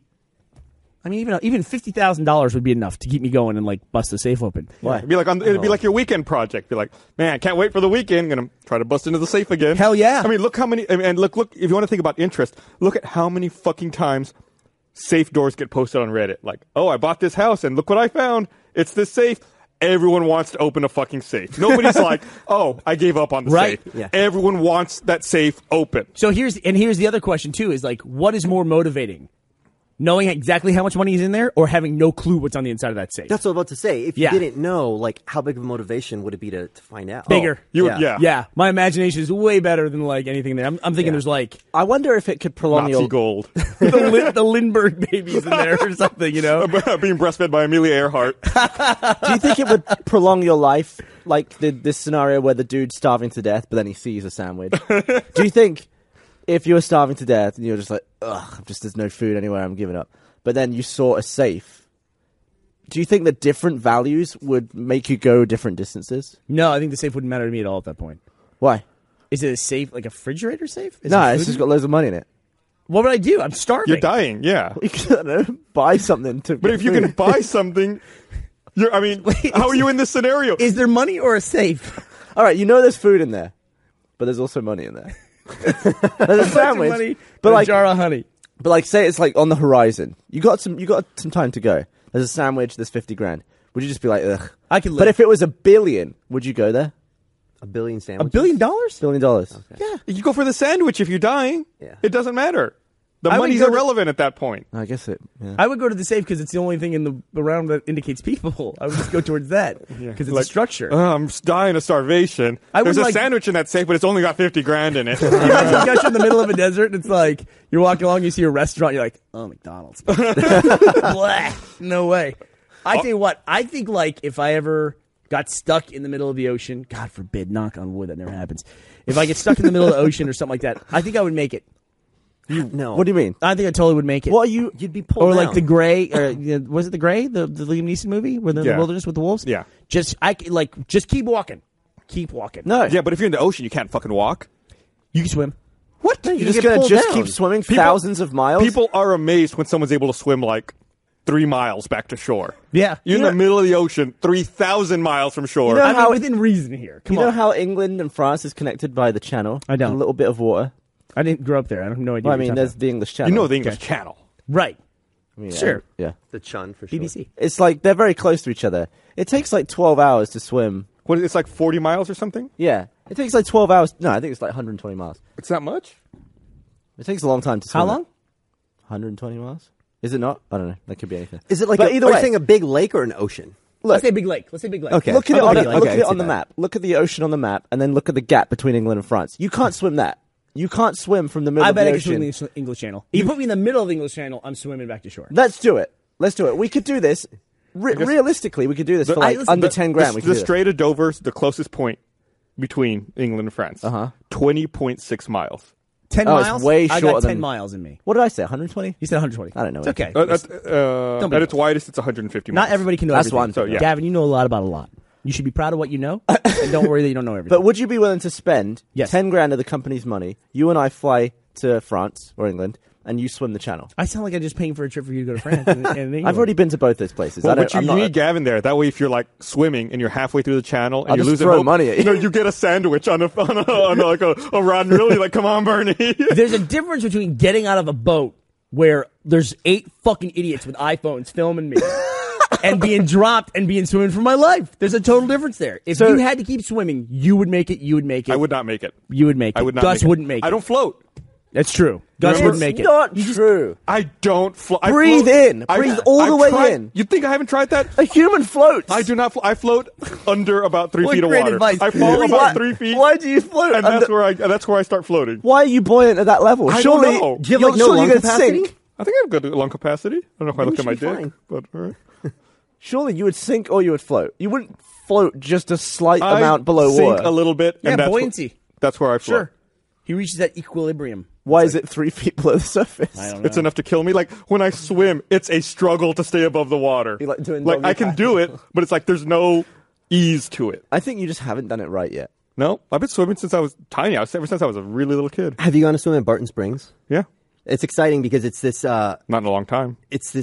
I mean, even $50,000 would be enough to keep me going and like bust the safe open. Why? It'd be like it'd be like your weekend project. Be like, man, can't wait for the weekend. Gonna try to bust into the safe again. Hell yeah. I mean, look how many. And look. If you want to think about interest, look at how many fucking times safe doors get posted on Reddit. Like, oh, I bought this house and look what I found. It's this safe. Everyone wants to open a fucking safe. Nobody's like, oh, I gave up on the Right. safe. Yeah. Everyone wants that safe open. So here's the other question too: is like, what is more motivating? Knowing exactly how much money is in there, or having no clue what's on the inside of that safe? That's what I was about to say. If you Yeah. didn't know, like, how big of a motivation would it be to find out? Bigger. You Yeah. would, yeah. Yeah, my imagination is way better than like anything there. I'm thinking there's like I wonder if it could prolong Nazi your... gold. the Lindbergh babies in there or something, you know? Being breastfed by Amelia Earhart. Do you think it would prolong your life, like this scenario where the dude's starving to death, but then he sees a sandwich? Do you think if you were starving to death and you're just like, ugh, there's no food anywhere, I'm giving up, but then you saw a safe, do you think that different values would make you go different distances? No, I think the safe wouldn't matter to me at all at that point. Why? Is it a safe, like a refrigerator safe? Is No, it it's food? just got loads of money in it. What would I do? I'm starving. You're dying, yeah. You can, I don't know, buy something to. But if you can buy something, how are you in this scenario? Is there money or a safe? All right, you know there's food in there, but there's also money in there. There's a sandwich, money, but and like, a jar of honey. but like, say it's like on the horizon. You got some time to go. There's a sandwich. There's 50 grand. Would you just be like, ugh? I could live. But if it was $1 billion, would you go there? $1 billion $1 sandwiches? billion? $1 billion. Yeah. You go for the sandwich if you're dying. Yeah. It doesn't matter. The I would money's go to- irrelevant at that point. I guess it. Yeah. I would go to the safe because it's the only thing in the around that indicates people. I would just go towards that because it's a structure. I'm dying of starvation. I There's would a like- sandwich in that safe, but it's only got 50 grand in it. You imagine you guys are in the middle of a desert and it's like you're walking along, you see a restaurant, you're like, oh, McDonald's. Blah. No way. I tell you what, I think like if I ever got stuck in the middle of the ocean, God forbid, knock on wood, that never happens. If I get stuck in the middle of the ocean or something like that, I think I would make it. No. What do you mean? I think I totally would make it. What are you? You'd be pulled Or down. like The Gray, or was it The Gray, the Liam Neeson movie, where they're in Yeah. the wilderness with the wolves? Yeah. Just keep walking, keep walking. No. Yeah, but if you're in the ocean, you can't fucking walk. You can swim. What? You're You just get gonna pulled just down. keep swimming People- thousands of miles. People are amazed when someone's able to swim like 3 miles back to shore. Yeah. You're in the middle of the ocean, 3,000 miles from shore. You know I mean, how- within reason here. Come you know on. how England and France is connected by the channel? I don't. A little bit of water. I didn't grow up there. I have no idea. Well, I what you're mean, talking there's about. the English channel. You know the English Channel. Right. I mean, Sure. Yeah. The Chun, for sure. BBC. It's like they're very close to each other. It takes like 12 hours to swim. What? It's like 40 miles or something? Yeah. It takes like 12 hours. No, I think it's like 120 miles. It's that much? It takes a long time to swim. How long? 120 miles? Is it not? I don't know. That could be anything. Is it like But either are you way, saying a big lake or an ocean? Let's say Big Lake. Let's say Big Lake. Okay. look at it I'll on, go the, big lake. look Okay, at it I on see the that. map. Look at the ocean on the map, and then look at the gap between England and France. You can't swim that. You can't swim from the middle I of bet the I could swim ocean. the English Channel. You put me in the middle of the English Channel, I'm swimming back to shore. Let's do it. Let's do it. We could do this. Realistically, we could do this for like listen, under the- 10 grand. We could The do this. Strait of Dover's the closest point between England and France. 20.6 miles. 10 Oh, it's miles? way I shorter got 10 than- miles in me. What did I say? 120? You said 120. I don't know. It's okay. At be its widest, it's 150 miles. Not everybody can know That's everything. one. So, yeah. Gavin, you know a lot about a lot. You should be proud of what you know, and don't worry that you don't know everything. But would you be willing to spend Yes. 10 grand of the company's money? You and I fly to France or England, and you swim the channel. I sound like I'm just paying for a trip for you to go to France. And England. I've already been to both those places. Well, I don't, but you I'm not, need Gavin there. That way, if you're like swimming and you're halfway through the channel and I'll you're just losing throw hope, money at you. No, you get a sandwich on like a rod and reel. You're like, come on, Bernie. There's a difference between getting out of a boat where there's 8 fucking idiots with iPhones filming me and being dropped and being swimming for my life. There's a total difference there. If So- you had to keep swimming, you would make it. You would make it. I would not make it. You would make it. I would not. Gus make wouldn't make it. I don't float. That's true. Gus Remember- wouldn't make it. not true. I don't float. Breathe in. Breathe all the way in. You think I haven't tried that? A human floats. I do not. I float under about 3 What feet of great water. advice. I fall Breathe about in. 3 feet. Why do you float? And that's where I start floating. Why are you buoyant at that level? I Surely, don't know. Do you have like no surely lung you're gonna capacity? sink. I think I have good lung capacity. I don't know if I look you at my should be dick, fine. but all right. Surely you would sink or you would float. You wouldn't float just a slight I amount below sink water. a little bit. Yeah, and that's buoyancy. That's where I float. Sure. He reaches that equilibrium. Why is it 3 feet below the surface? I don't know. It's enough to kill me. Like when I swim, it's a struggle to stay above the water. You like doing like doggy I can paddle. do it, but it's like there's no ease to it. I think you just haven't done it right yet. No, I've been swimming since I was tiny. Ever since I was a really little kid. Have you gone to swim at Barton Springs? Yeah, It's exciting because it's this not in a long time.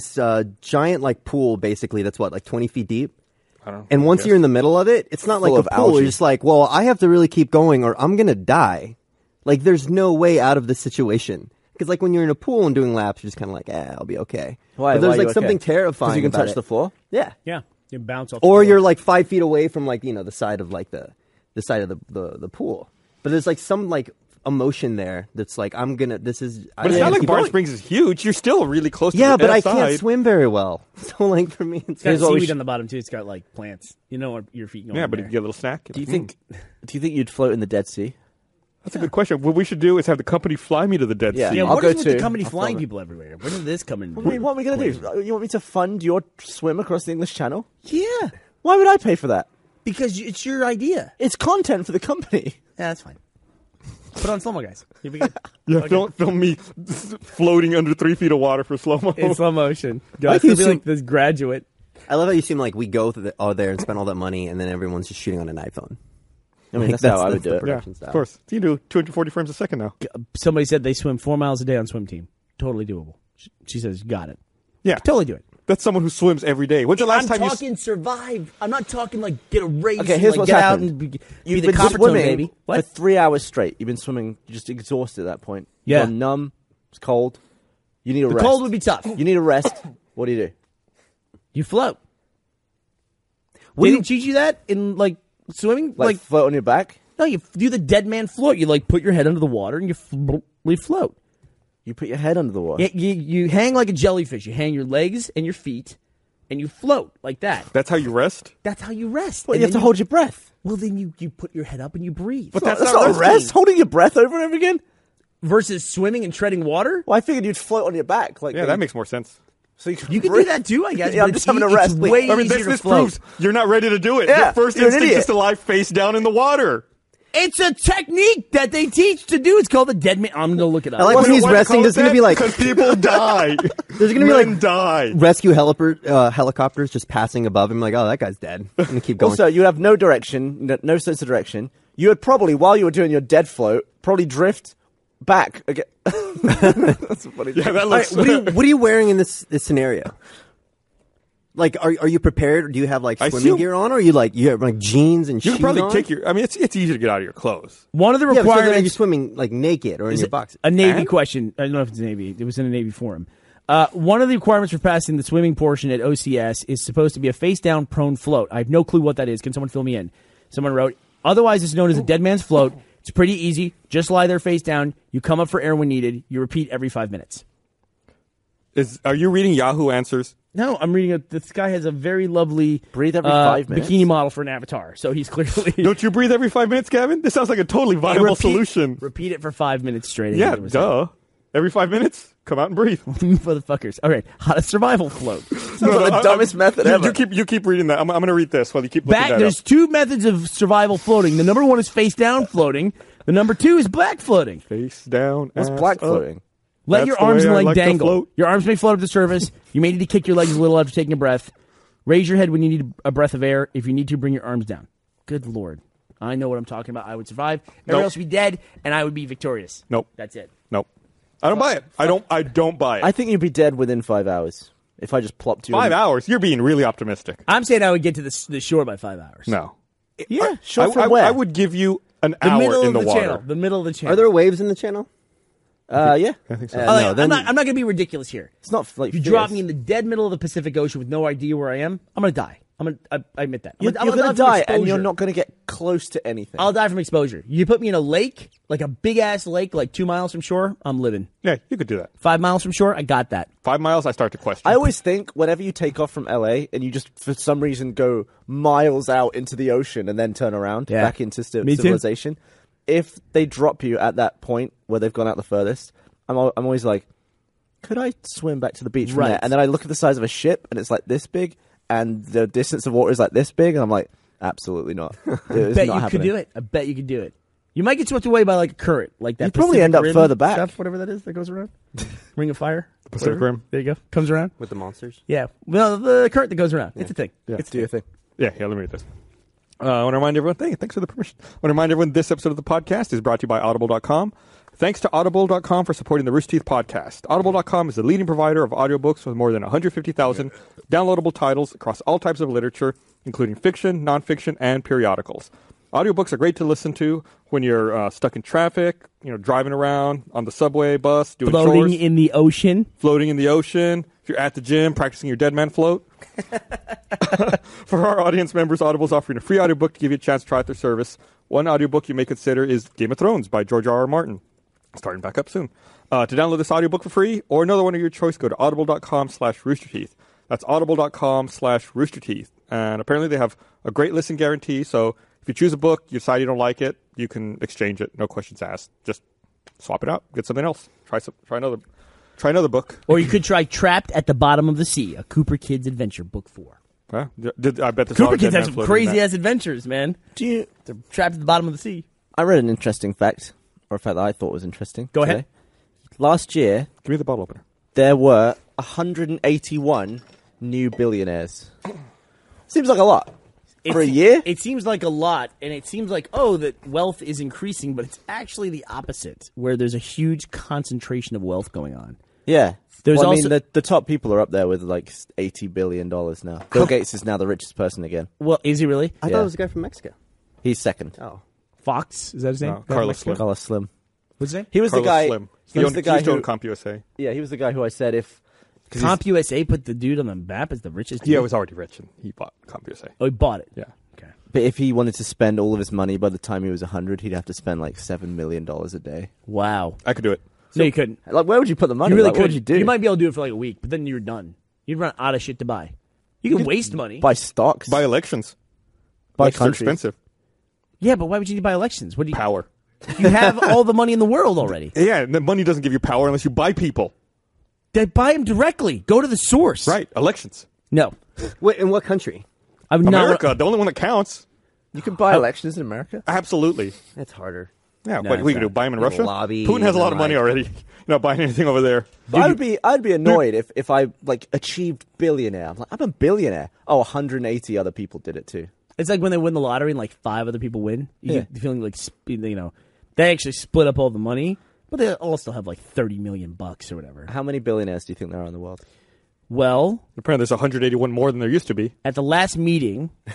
giant like pool basically that's what like 20 feet deep. I don't know. And once Yes. you're in the middle of it, it's not Full like of a pool. algae. You're just like, well, I have to really keep going or I'm gonna die. Like there's no way out of this situation. Because like when you're in a pool and doing laps, you're just kind of like, I'll be okay. Why? But there's Why are like you something okay? terrifying. 'Cause you can about touch it. the floor? Yeah. Yeah. You bounce off. Or the you're floor. like 5 feet away from like the side of like the side of the pool. But there's like some like emotion there that's like this is. But it's not like Barton Springs is huge. You're still really close to Yeah, the but I outside. can't swim very well. So like for me, it's It's got Here's what we seaweed should- on the bottom too. It's got like plants. You know what your feet going. Yeah, in but there. if you get a little snack. Do you think you'd float in the Dead Sea? That's a good question. What we should do is have the company fly me to the Dead Yeah. Sea. Yeah, I'll what go is with the too. company I'll flying follow. people everywhere? When did this come in? What are we going to do? You want me to fund your swim across the English Channel? Yeah, Why would I pay for that? because it's your idea. It's content for the company. Yeah, that's fine. Put on slow-mo, guys. You'll be good. Yeah, don't film me floating under 3 feet of water for slow mo. In slow motion. Like Gus you will be seem- like this graduate. I love how you seem like we go there and spend all that money, and then everyone's just shooting on an iPhone. I mean, Like, that's how I would the do it. Yeah, production of style. course. You can do 240 frames a second now. Somebody said they swim 4 miles a day on swim team. Totally doable. She says, got it. Yeah, Totally do it. that's someone who swims every day. When's the last I'm time talking survive. I'm not talking like get a race. Okay, and, here's like, what's get happened. out and be You've the been Coppertone swimming baby. for What? 3 hours straight. You've been swimming, you're just exhausted at that point. Yeah. You're numb. It's cold. You need a The rest. cold would be tough. You need a rest. What do you do? You float. What They do didn't teach you that in like swimming? Like, float on your back? no, you do the dead man float. You like put your head under the water and you float. You put your head under the water. You hang like a jellyfish. You hang your legs and your feet, and you float like that. That's how you rest? That's how you rest. Well, And you have then to hold your breath. Well, then you put your head up and you breathe. But That's not a rest. Holding your breath over and over again? Versus swimming and treading water. Well, I figured you'd float on your back. Like Yeah, that makes more sense. so you can You can do breathe. that too, I guess. Yeah, but I'm it's just having a it's rest. way I mean, easier this, to this float. proves you're not ready to do it. Yeah, Your first you're an instinct idiot. is to lie face down in the water. It's a technique that they teach to do. It's called the dead man. I'm going to look it up. I like when he's resting. There's going to be like Because people die. there's going to be Men like die. rescue helicopters just passing above him. Like, oh, that guy's dead. I'm gonna keep going. Also, you have no direction, no sense of direction. You would probably, while you were doing your dead float, probably drift back again. That's a funny. Yeah, that All right, looks. what are you wearing in this scenario? Like, are you prepared? Or do you have like I swimming assume- gear on, or you have like jeans and You shoes can probably on? kick your. I mean, it's easy to get out of your clothes. One of the Yeah, but so then are you requirements swimming like naked or in is your boxes? a Navy And? question. I don't know if it's a Navy. It was in a Navy forum. One of the requirements for passing the swimming portion at OCS is supposed to be a face-down prone float. I have no clue what that is. Can someone fill me in? Someone wrote, otherwise it's known as a dead man's float. It's pretty easy. Just lie there face down. You come up for air when needed. You repeat every 5 minutes. Are you reading Yahoo Answers? No, I'm reading this guy has a very lovely Breathe every 5 minutes? bikini model for an avatar. So he's clearly Don't you breathe every 5 minutes, Gavin? This sounds like a totally viable solution. Repeat it for 5 minutes straight. Yeah, duh. Every 5 minutes, come out and breathe. Motherfuckers. All right, how to survival float. Sounds like the dumbest method ever. You keep reading that. I'm going to read this while you keep looking that There's up. 2 methods of survival floating. The number 1 is face down floating. The number 2 is black floating. Face down. What's ass black up. floating? Let That's your the arms way and I leg like to dangle. float. Your arms may float up to the surface. You may need to kick your legs a little after taking a breath. Raise your head when you need a breath of air. If you need to, bring your arms down. Good Lord. I know what I'm talking about. I would survive. Everyone else would be dead, and I would be victorious. Nope. That's it. Nope. I don't buy it. I don't buy it. I think you'd be dead within 5 hours if I just plopped you. 5 hours? You're being really optimistic. I'm saying I would get to the shore by 5 hours. No. Yeah, sure. From I, where? I would give you an The hour middle in of the the water. channel. The middle of the channel. Are there waves in the channel? Yeah. I think so. No, then I'm not going to be ridiculous here. It's not like If you drop me in the dead middle of the Pacific Ocean with no idea where I am, I'm going to die. I admit that. You're I'm going to from die, and exposure. you're not going to get close to anything. I'll die from exposure. You put me in a lake, like a big-ass lake, like 2 miles from shore, I'm living. Yeah, you could do that. 5 miles from shore, I got that. 5 miles, I start to question. I always think whenever you take off from LA and you just for some reason go miles out into the ocean and then turn around Yeah. back into Me too. civilization, if they drop you at that point where they've gone out the furthest, I'm always like, could I swim back to the beach from Right. there? And then I look at the size of a ship and it's like this big, and the distance of water is like this big, and I'm like, absolutely not. It's Bet not you happening. could do it. I bet you could do it. You might get swept away by like a current, like that. You'd probably Pacific end up Rim further back. stuff, whatever that is that goes around. Ring of Fire. Pacific whatever. Rim. There you go. Comes around. with the monsters. Yeah. Well, the current that goes around. It's a thing. Yeah. It's a Do your thing. Yeah, let me read this. I want to remind everyone, thanks for the permission. I want to remind everyone this episode of the podcast is brought to you by Audible.com. Thanks to Audible.com for supporting the Rooster Teeth podcast. Audible.com is the leading provider of audiobooks with more than 150,000 downloadable titles across all types of literature, including fiction, nonfiction, and periodicals. Audiobooks are great to listen to when you're stuck in traffic, driving around on the subway, bus, doing Floating chores, in the ocean. floating in the ocean. If you're at the gym, practicing your dead man float. For our audience members, Audible's offering a free audiobook to give you a chance to try out their service. One audiobook you may consider is Game of Thrones by George R.R. Martin. Starting back up soon. To download this audiobook for free or another one of your choice, go to audible.com/roosterteeth. That's audible.com/roosterteeth. And apparently they have a great listen guarantee, so if you choose a book, you decide you don't like it, you can exchange it, no questions asked. Just swap it out, get something else. Try another book. Or you could try Trapped at the Bottom of the Sea, a Cooper Kids adventure, book 4. Huh? I bet this Cooper Kids has some crazy-ass adventures, man. Do They're trapped at the bottom of the sea. I read an interesting fact, or a fact that I thought was interesting. Go today. ahead. Last year, Give me the bottle opener. there were 181 new billionaires. Seems like a lot. For a year? It seems like a lot, and it seems like, that wealth is increasing, but it's actually the opposite, where there's a huge concentration of wealth going on. Yeah. There's I also- mean, the top people are up there with like $80 billion now. Bill Gates is now the richest person again. Well, is he really? I Yeah. thought it was a guy from Mexico. He's second. Oh, Fox? Is that his name? No, Carlos Slim. Carlos Slim. What's his name? He was Carlos the guy. Slim. He was the guy who. CompuSA. Yeah, he was the guy who I said if. 'cause Comp USA put the dude on the map as the richest He dude? was already rich, and he bought CompuSA. Oh, he bought it. Yeah. Okay. But if he wanted to spend all of his money by the time he was 100, he'd have to spend like $7 million a day. Wow. I could do it. No, you couldn't. Like, where would you put the money? You really Like, could. what would you do? You might be able to do it for like a week, but then you're done. You'd run out of shit to buy. You can waste money. buy stocks. Buy elections. Buy Elections are countries. expensive. Yeah, but why would you need to buy elections? What do you? Power. You have all the money in the world already. Yeah, and the money doesn't give you power unless you buy people. They buy them directly. Go to the source. Right. Elections. No. wait, in what country? I'm America, the only one that counts. You can buy elections in America. Absolutely. That's harder. Yeah, No, what we it's can do? not. Buy them in You Russia? lobby Putin has a lot of and, money like- already. You're not buying anything over there. I'd be annoyed if I like achieved billionaire. I'm like, I'm a billionaire. Oh, 180 other people did it too. It's like when they win the lottery and like 5 other people win. You Yeah. get the feeling like they actually split up all the money, but they all still have like $30 million or whatever. How many billionaires do you think there are in the world? Well, Apparently there's 181 more than there used to be. at the last meeting, I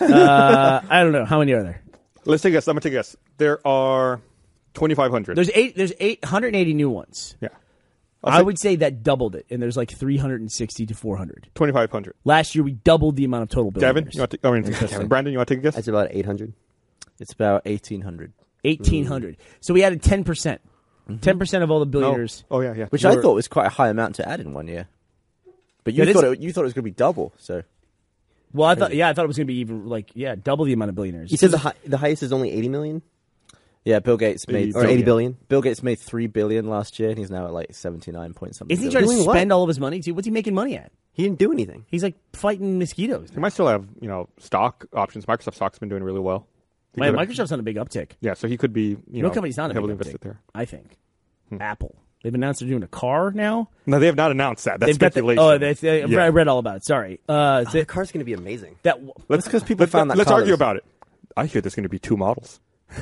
don't know how many are there. Let's take a guess. I'm going to take a guess. There are 2,500. There's 880 new ones. Yeah. I would say that doubled it, and there's like 360 to 400. 2,500. Last year we doubled the amount of total Gavin, billionaires. you want to Kevin, Brandon, you want to take a guess? That's about 800. It's about 1,800, 1,800. So we added 10%. 10% of all the billionaires. Oh, yeah, yeah. which I thought was quite a high amount to add in 1 year. But you That thought is- it was going to be double. So Well, I thought it was going to be even double the amount of billionaires. You said the highest is only 80 million yeah, Bill Gates made or 80 billion. Bill Gates made $3 billion last year, and he's now at like 79 point something. Isn't he trying to Doing what? spend all of his money too? What's he making money at? He didn't do anything. He's like fighting mosquitoes. He might still have, stock options. Microsoft stock's been doing really well. He Man, could- Microsoft's on a big uptick. Yeah, so he could be, No company's not a big heavily uptick, invested there. I think. Apple. They've announced they're doing a car now. No, they have not announced that. That's They've got speculation. I read all about it. Sorry. The car's going to be amazing. That That's because people found that. Let's car argue was- about it. I hear there's going to be 2 models.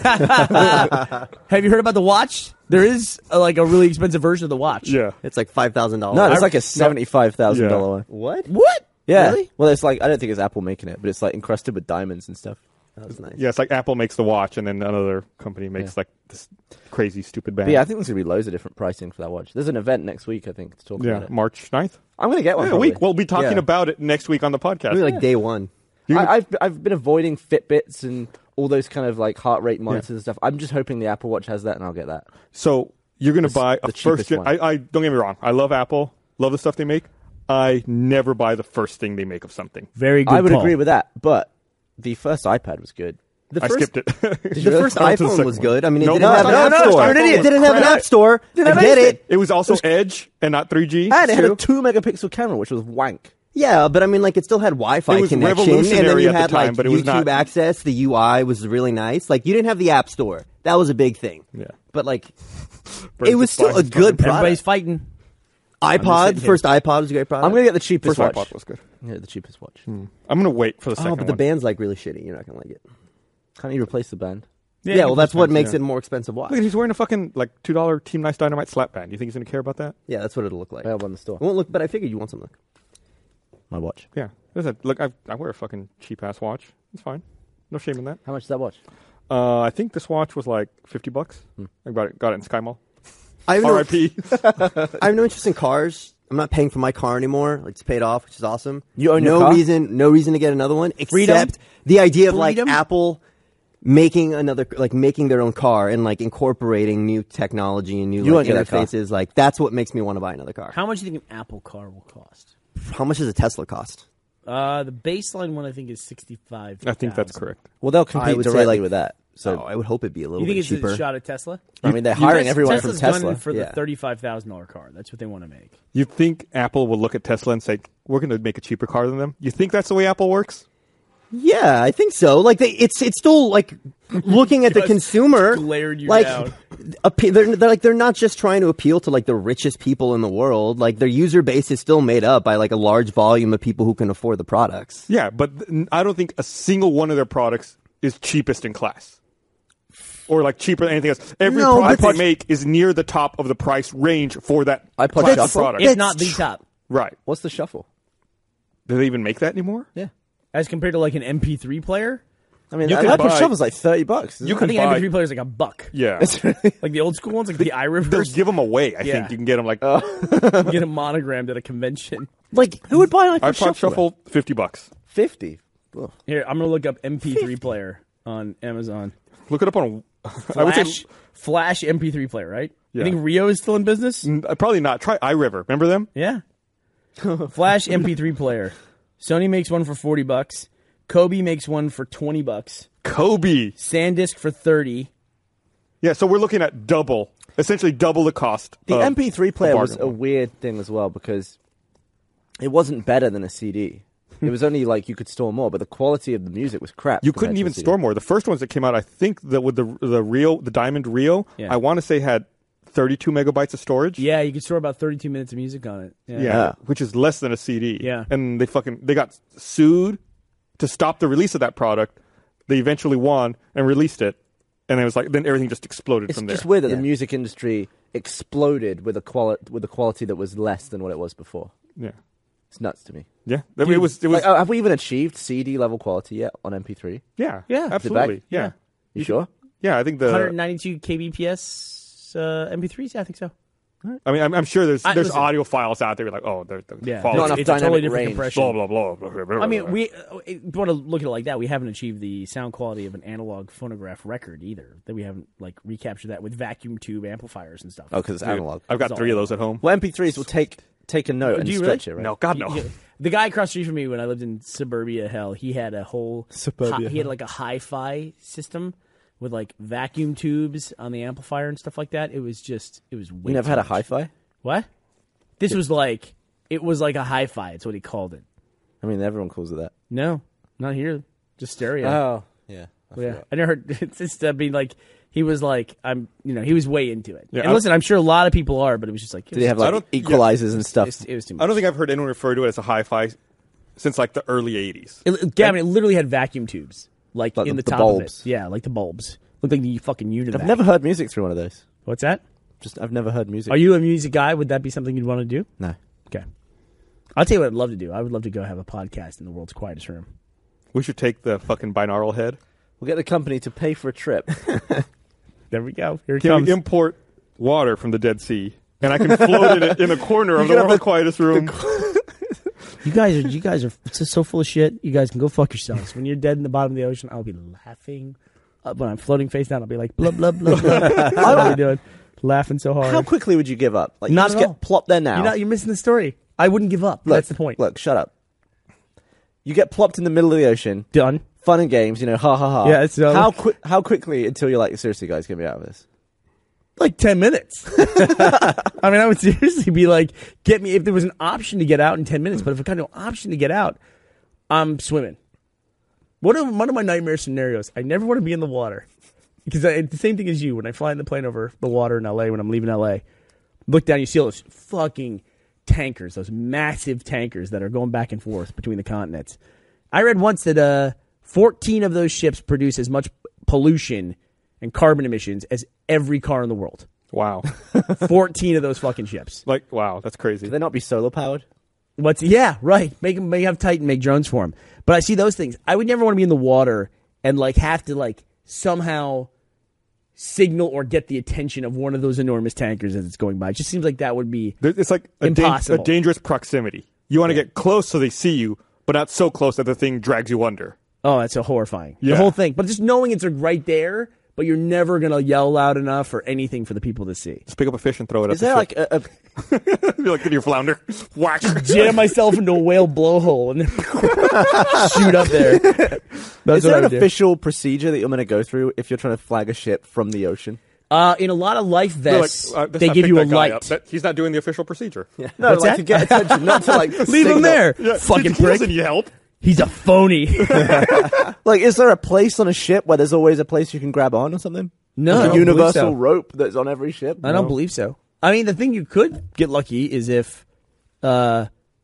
Have you heard about the watch? There is a really expensive version of the watch. Yeah. It's like $5,000. No, it's like a $75,000 Yeah. one. What? What? Yeah. Really? Well, it's like I don't think it's Apple making it, but it's like encrusted with diamonds and stuff. That was nice. Yeah, it's like Apple makes the watch, and then another company makes like this crazy, stupid band. But yeah, I think there's gonna be loads of different pricing for that watch. There's an event next week, I think, to talk about it. March 9th. I'm gonna get one. Yeah, a probably. week. We'll be talking Yeah. about it next week on the podcast. Maybe like day one. I've been avoiding Fitbits and all those kind of like heart rate monitors and stuff. I'm just hoping the Apple Watch has that, and I'll get that. So you're going to buy a the first cheapest one. I don't get me wrong. I love Apple. Love the stuff they make. I never buy the first thing they make of something. Very good. I would call. agree with that, but the first iPad was good. The I skipped it. The first I went to the iPhone second was one. good. I mean, it Nope. didn't have an No, app no, store. you're an idiot. It didn't have an Crap. app store. I have get anything. it. It was also Edge and not 3G. And it had too. a 2-megapixel camera, which was wank. Yeah, but I mean, like, it still had Wi-Fi It was connection, and then revolutionary you at the had time, like but it was YouTube not- access. The UI was really nice. Like, you didn't have the app store. That was a big thing. Yeah. But like, Burns it was the still a slices good Everybody's product. fighting. iPod, sitting the here. first iPod was a great product. I'm gonna get the cheapest First watch. iPod was good. Yeah, the cheapest watch. I'm going to wait for the second Oh, but the one. band's like really shitty. You're not gonna like it. Can't you replace the band? Yeah, well, that's what expensive, makes yeah. it a more expensive watch. Look, he's wearing a fucking like $2 Team Nice Dynamite slap band. You think he's going to care about that? Yeah, that's what it'll look like. Available in the store. It won't look, but I figured you want something. My watch. Yeah. Listen, look, I wear a fucking cheap ass watch. It's fine. No shame in that. How much is that watch? I think this watch was like $50. I got it in Sky Mall. I have no, R.I.P. I have no interest in cars. I'm not paying for my car anymore. Like, it's paid off, which is awesome. You own no your car? no reason to get another one Freedom? except the idea of like Freedom? Apple making making their own car and like incorporating new technology and new You like, won't get that car. interfaces. Like, that's what makes me want to buy another car. How much do you think an Apple car will cost? How much does a Tesla cost? The baseline one I think is 65. I think that's correct. Well, they'll I compete would say, directly like- with that. So So I would hope it'd be a little You think bit it's cheaper. a shot at Tesla? I mean, they're hiring everyone Tesla's from Tesla. gunning for Yeah. the $35,000 car. That's what they want to make. You think Apple will look at Tesla and say, we're going to make a cheaper car than them? You think that's the way Apple works? Yeah, I think so. Like, it's still like looking at the consumer. glared you like, down. They're not just trying to appeal to like the richest people in the world. Like, their user base is still made up by like a large volume of people who can afford the products. Yeah, but I don't think a single one of their products is cheapest in class. Or like cheaper than anything else. Every No, product but- they make is near the top of the price range for that iPod class of Shuffle? product. If not the top. Right. What's the shuffle? Do they even make that anymore? Yeah. As compared to like an MP3 player? I mean, You an can iPod buy- Shuffle's like $30. You I can think buy. MP3 player is like $1. Yeah. Like the old school ones, like the They'll iRivers. give them away. I Yeah. think you can get them like You get a monogrammed at a convention. Like, who would buy an iPod, iPod Shuffle, $50. 50. Ugh. Here, I'm gonna look up MP3 player on Amazon. Look it up on. I would say Flash MP3 player, right? Yeah. You think Rio is still in business? probably not. Try iRiver. Remember them? Yeah. Flash MP3 player. Sony makes one for $40. Kobe makes one for $20. Kobe. SanDisk for $30. Yeah, so we're looking at essentially double the cost. The of MP3 player was bargain a one. weird thing as well because it wasn't better than a CD. It was only like you could store more, but the quality of the music was crap. You compared couldn't to a even CD. store more. The first ones that came out, I think that with the Diamond Rio, Yeah. I want to say had 32 megabytes of storage. Yeah, you could store about 32 minutes of music on it. Yeah, which is less than a CD. Yeah. And they got sued to stop the release of that product. They eventually won and released it, and it was like then everything just exploded It's from there. just weird that Yeah. the music industry exploded with a quality that was less than what it was before. Yeah, It's nuts to me. yeah. I mean, it was Like, have we even achieved CD level quality yet on MP3? yeah, Yeah. absolutely, Yeah. yeah, You sure? yeah. I think the 192 kbps MP3s? Yeah, I think so. I mean, I'm sure there's Listen. audio files out there like, oh, they're Yeah. quality, Not enough It's a totally dynamic different range. compression. blah blah blah. I mean, we want to look at it like that. We haven't achieved the sound quality of an analog phonograph record either. That we haven't like recaptured that with vacuum tube amplifiers and stuff. Oh, because it's analog. I've got It's 3 of all- those at home. Well, MP3s will take a note and do you stretch really? it, right? No, God no. The guy across the street from me when I lived in suburbia hell, he had a whole Suburbia he had like a hi-fi system with like vacuum tubes on the amplifier and stuff like that. It was way You never too had a much. hi-fi? What? This was like it was like a hi-fi. It's what he called it. I mean, everyone calls it that. No, not here. Just stereo. Oh, yeah. Yeah, I never heard. It's just, I mean, like he was like, he was way into it. Yeah, and listen, I'm sure a lot of people are, but it was just like, Did they have I like don't- equalizers and stuff? it was too much. I don't think I've heard anyone refer to it as a hi-fi since like the early 80s. Gavin, it literally had vacuum tubes, like Like in the the top bulbs. of it. Yeah, like the bulbs. Looked like the fucking unit. I've never heard music through one of those. What's that? I've never heard music. Are you a music guy? Would that be something you'd want to do? No. Okay. I'll tell you what I'd love to do. I would love to go have a podcast in the world's quietest room. We should take the fucking binaural head. We'll get the company to pay for a trip. There we go. Here it Can comes. we import water from the Dead Sea? And I can float it in a corner of the world's quietest room. You guys are just so full of shit. You guys can go fuck yourselves. When you're dead in the bottom of the ocean, I'll be laughing. When I'm floating face down, I'll be like, blah, blah, blah, blah. What are we doing? Laughing so hard. How quickly would you give up? Like, you Not just at get all. plopped there now. You're missing the story. I wouldn't give up. Look, That's the point. Look, shut up. You get plopped in the middle of the ocean. Done. Fun and games, ha ha ha. Yeah, it's, how quickly until you're like, seriously, guys, get me out of this? Like 10 minutes. I mean, I would seriously be like, get me, if there was an option to get out in 10 minutes, but if I got no option to get out, I'm swimming. One of my nightmare scenarios, I never want to be in the water. Because it's the same thing as you. When I fly in the plane over the water in L.A., when I'm leaving L.A., look down, you see all those fucking tankers, those massive tankers that are going back and forth between the continents. I read once that 14 of those ships produce as much pollution and carbon emissions as every car in the world. Wow. 14 of those fucking ships. Like, wow, that's crazy. Could they not be solar powered? Yeah, right. Make have Titan make drones for them. But I see those things. I would never want to be in the water and like have to like somehow signal or get the attention of one of those enormous tankers as it's going by. It just seems like that would be It's like a impossible. dangerous proximity. You want to get close so they see you, but not so close that the thing drags you under. Oh, that's so horrifying. Yeah. The whole thing. But just knowing it's like right there, but you're never going to yell loud enough or anything for the people to see. Just pick up a fish and throw it Is at there the like a ship. You're like, your flounder. Whack. Jam myself into a whale blowhole and then shoot up there. That's is there what I an would do. official procedure that you're going to go through if you're trying to flag a ship from the ocean? In a lot of life They're vests, let's they not give pick you a that guy up. light. He's not doing the official procedure. Yeah. No, What's like that? to get attention, not to like Leave signal. him there, fucking He prick. doesn't need help. He's a phony. Like, is there a place on a ship where there's always a place you can grab on or something? No, Like I a don't believe universal so. rope that's on every ship. I don't believe so. I mean, the thing you could get lucky is if there's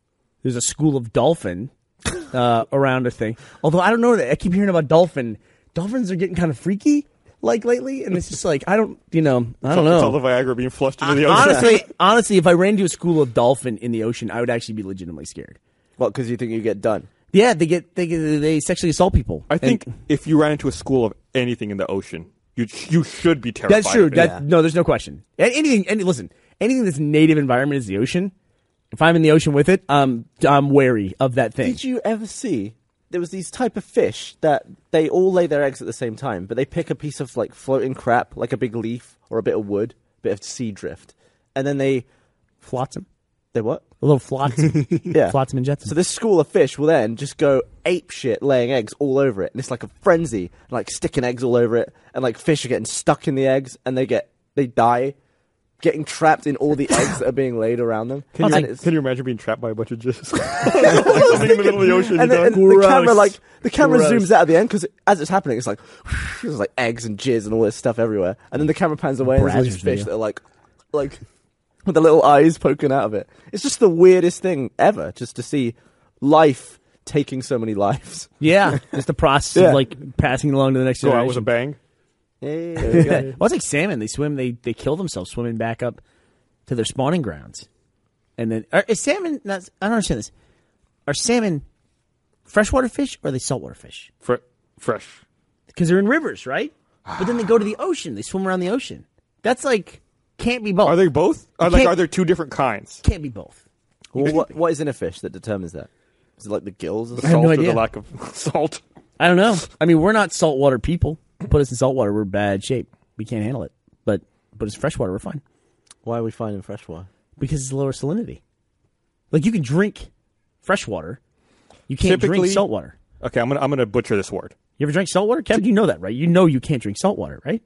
a school of dolphin around a thing. Although I don't know that I keep hearing about dolphin. Dolphins are getting kind of freaky like lately, and it's just like I don't know. It's all the Viagra being flushed into the ocean. Honestly, if I ran into a school of dolphin in the ocean, I would actually be legitimately scared. What? Because you think you get done? Yeah, they sexually assault people. I think if you ran into a school of anything in the ocean, you should be terrified. That's true. of it. No, there's no question. Listen, anything that's native environment is the ocean. If I'm in the ocean with it, I'm wary of that thing. Did you ever see? There was these type of fish that they all lay their eggs at the same time, but they pick a piece of like floating crap, like a big leaf or a bit of wood, a bit of sea drift, and then they Flotsam. they what? A little flotsam. Yeah. Flotsam and jetsam. So this school of fish will then just go ape shit, laying eggs all over it, and it's like a frenzy, like sticking eggs all over it, and like fish are getting stuck in the eggs, and they die, getting trapped in all the eggs that are being laid around them. Can And you, it's- can you imagine being trapped by a bunch of jizz? Something in the middle of the ocean. and you're then, done. and the camera Gross. zooms out at the end because as it's happening, it's like there's like eggs and jizz and all this stuff everywhere, and then the camera pans away and there's all these Brazzers fish video. that are like with the little eyes poking out of it. It's just the weirdest thing ever, just to see life taking so many lives. Yeah, just the process Yeah. of like passing along to the next Go generation. out with a bang. Hey, Well, it's like salmon. They swim. They kill themselves swimming back up to their spawning grounds. And then is salmon? I don't understand this. Are salmon freshwater fish or are they saltwater fish? Fresh. Because they're in rivers, right? But then they go to the ocean. They swim around the ocean. That's like can't be both. Are they both? can't- Are there two different kinds? Can't be both. well, what is in a fish that determines that? Is it like the gills? Or The I have salt no or idea. the lack of salt? I don't know. I mean, we're not saltwater people. Put us in saltwater, we're bad shape. We can't handle it. But it's freshwater, we're fine. Why are we finding freshwater? Because it's lower salinity. Like you can drink freshwater, you can't drink Typically- saltwater. Okay, I'm gonna butcher this word. You ever drank saltwater, Kevin? You know that, right? You know you can't drink saltwater, right?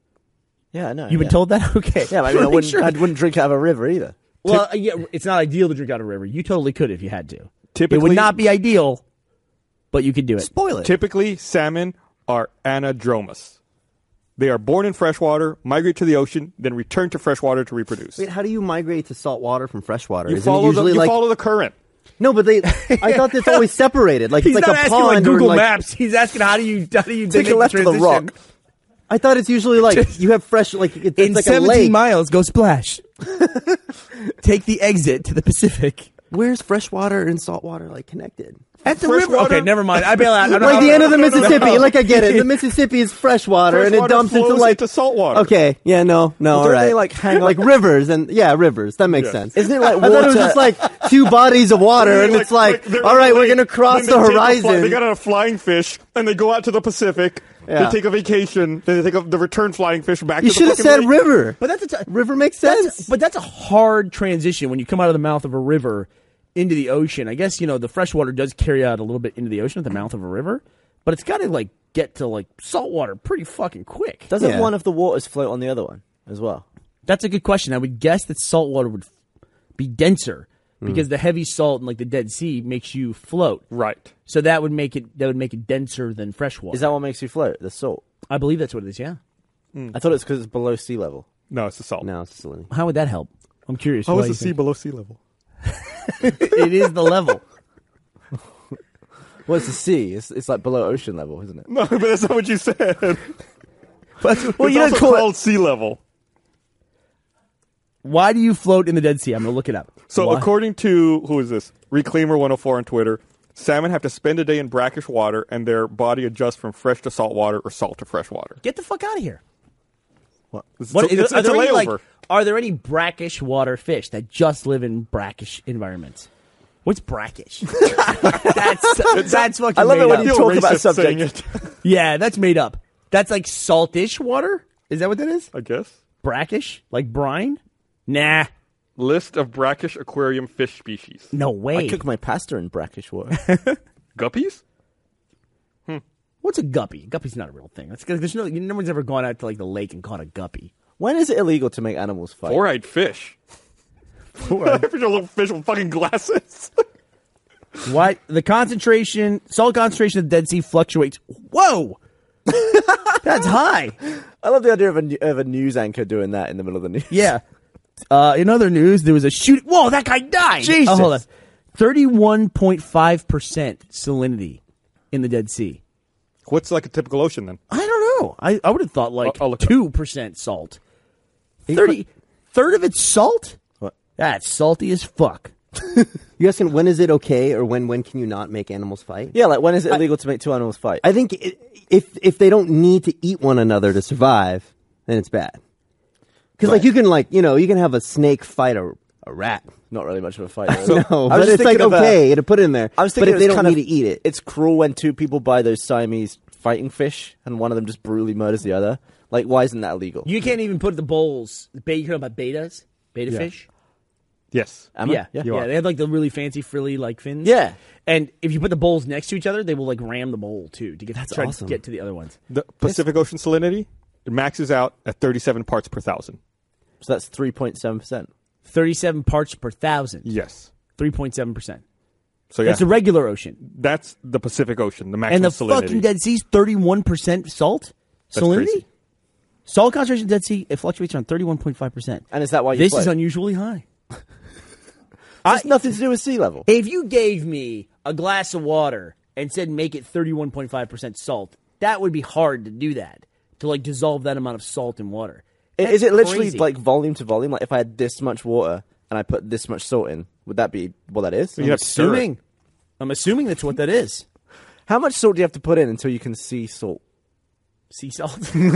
Yeah, I know. You've been told that, okay? Yeah, I mean, Make sure. I wouldn't drink out of a river either. Well, yeah, it's not ideal to drink out of a river. You totally could if you had to. It Typically- would not be ideal, but you could do it. Spoil it. Typically, salmon are anadromous. They are born in freshwater, migrate to the ocean, then return to freshwater to reproduce. Wait, how do you migrate to salt water from freshwater? You Isn't it usually follow the current. No, but I thought it's always separated. Like He's it's not like a asking pond like or Google like, Maps. He's asking how do you Take a make left of the transition? rock. I thought it's usually like you have fresh like it's In like a 17 lake. miles, go splash. Take the exit to the Pacific. Where's freshwater and saltwater like connected? At the Fresh river. water? Okay, never mind. I bail out. I don't Like know. the end of the Mississippi. Like I get it. The Mississippi is freshwater and it Freshwater dumps into flows like into saltwater. Okay, yeah, no, all don't right. they, like, hang like rivers and rivers. That makes Yeah. sense. Isn't it like I thought it was water- just like two bodies of water, and it's like, all right, we're gonna cross the horizon. They got on a flying fish, and they go out to the Pacific. Yeah. They take a vacation. Then they take the return flying fish back. You to the should have fucking said lake. river. But that's River makes sense. but that's a hard transition when you come out of the mouth of a river into the ocean. I guess the fresh water does carry out a little bit into the ocean at the mouth of a river, but it's got to like get to like salt water pretty fucking quick. Doesn't Yeah. one of the waters float on the other one as well? That's a good question. I would guess that salt water would be denser because the heavy salt in like the Dead Sea makes you float. Right. So that would make it denser than fresh water. Is that what makes you float? The salt? I believe that's what it is. Yeah. I thought it's because it's below sea level. No, it's the salt. No, it's silly. How would that help? I'm curious. How why is you the sea think- below sea level? It is the level. Well, it's the sea. It's like below ocean level, isn't it? No, but that's not what you said. Well, It's you don't also call it. called sea level. Why do you float in the Dead Sea? I'm gonna look it up. So Why? according to, who is this? Reclaimer104 on Twitter, salmon have to spend a day in brackish water and their body adjusts from fresh to salt water or salt to fresh water. Get the fuck out of here. It's, What, it's, are it's a there any, layover. like, are there any brackish water fish that just live in brackish environments? What's brackish? that's fucking I love made it when up. you I feel talk about racist saying subject. it, Yeah, that's made up. That's like saltish water? Is that what that is? I guess. Brackish? Like brine? Nah. List of brackish aquarium fish species. No way. I cook my pasta in brackish water. Guppies? What's a guppy? Guppy's not a real thing. That's 'cause there's no one's ever gone out to like the lake and caught a guppy. When is it illegal to make animals fight? Four-eyed fish. Four-eyed fish are little fish with fucking glasses. What? The salt concentration of the Dead Sea fluctuates. Whoa! That's high. I love the idea of a news anchor doing that in the middle of the news. Yeah. In other news, there was a shooting. Whoa, that guy died. Jesus. Oh, hold on. 31.5% salinity in the Dead Sea. What's like a typical ocean then? I don't know. I would have thought like I'll look it up. 2% salt. 30 of it's salt? What? That's salty as fuck. You asking when is it okay or when can you not make animals fight? Yeah, like when is it illegal to make two animals fight? I think if they don't need to eat one another to survive, then it's bad. Because like you can have a snake fight a rat. Not really much of a fight. No, I was but just it's like thinking of, okay to put in there. I was but thinking if they it's don't kind need of- to eat it, It's cruel when two people buy those Siamese fighting fish and one of them just brutally murders the other. Like, why isn't that illegal? You can't even put the bowls. You're talking about betas? Beta fish? Yes. Am I? Yeah. You are. They have like the really fancy frilly like fins. Yeah. And if you put the bowls next to each other, they will like ram the bowl too to try awesome. to get to the other ones. The Pacific Ocean salinity, it maxes out at 37 parts per thousand. So that's 3.7%. 37 parts per thousand. Yes. 3.7%. So yeah, That's a regular ocean. that's the Pacific Ocean, the maximum And the salinity. fucking Dead Sea's 31% salt That's salinity. crazy. Salt concentration in the Dead Sea, it fluctuates around 31.5%. And is that why you This float? is unusually high. It's nothing to do with sea level. If you gave me a glass of water and said make it 31.5% salt, that would be hard to do that. To like dissolve that amount of salt in water. Is That's it literally crazy. like volume to volume? Like if I had this much water and I put this much salt in, would that be what that is? You have to stir it. assuming? I'm assuming that's what that is. How much salt do you have to put in until you can see salt? Sea salt?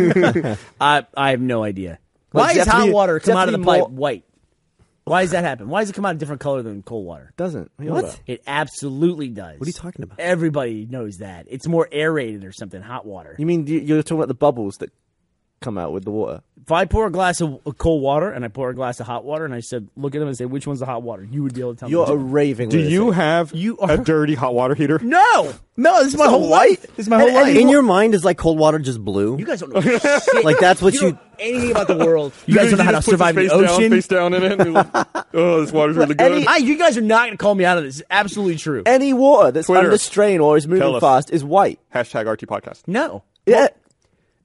I have no idea. Why Like, does it does have to hot be- water does it come have out to of the be pipe more- white? Why does that happen? Why does it come out a different color than cold water? Doesn't. What? It absolutely does. What are you talking about? Everybody knows that. It's more aerated or something, hot water. You mean you're talking about the bubbles that come out with the water? If I pour a glass of cold water and I pour a glass of hot water and I said, look at them and say, which one's the hot water? You would be able to tell You're me. a raving Do lunatic. you have You a are- dirty hot water heater? No! This is my whole life. This is my whole life. In your mind, is like cold water just blue? You guys don't know shit. Like that's what You you. don't know anything about the world. You guys don't know how to just put survive the in the ocean. face down in it. And you're like, oh, this water's really good. You guys are not going to call me out of this. It's absolutely true. Any water that's Twitter. under strain or is Tell moving us. fast is white. Hashtag RT Podcast. No. Yeah.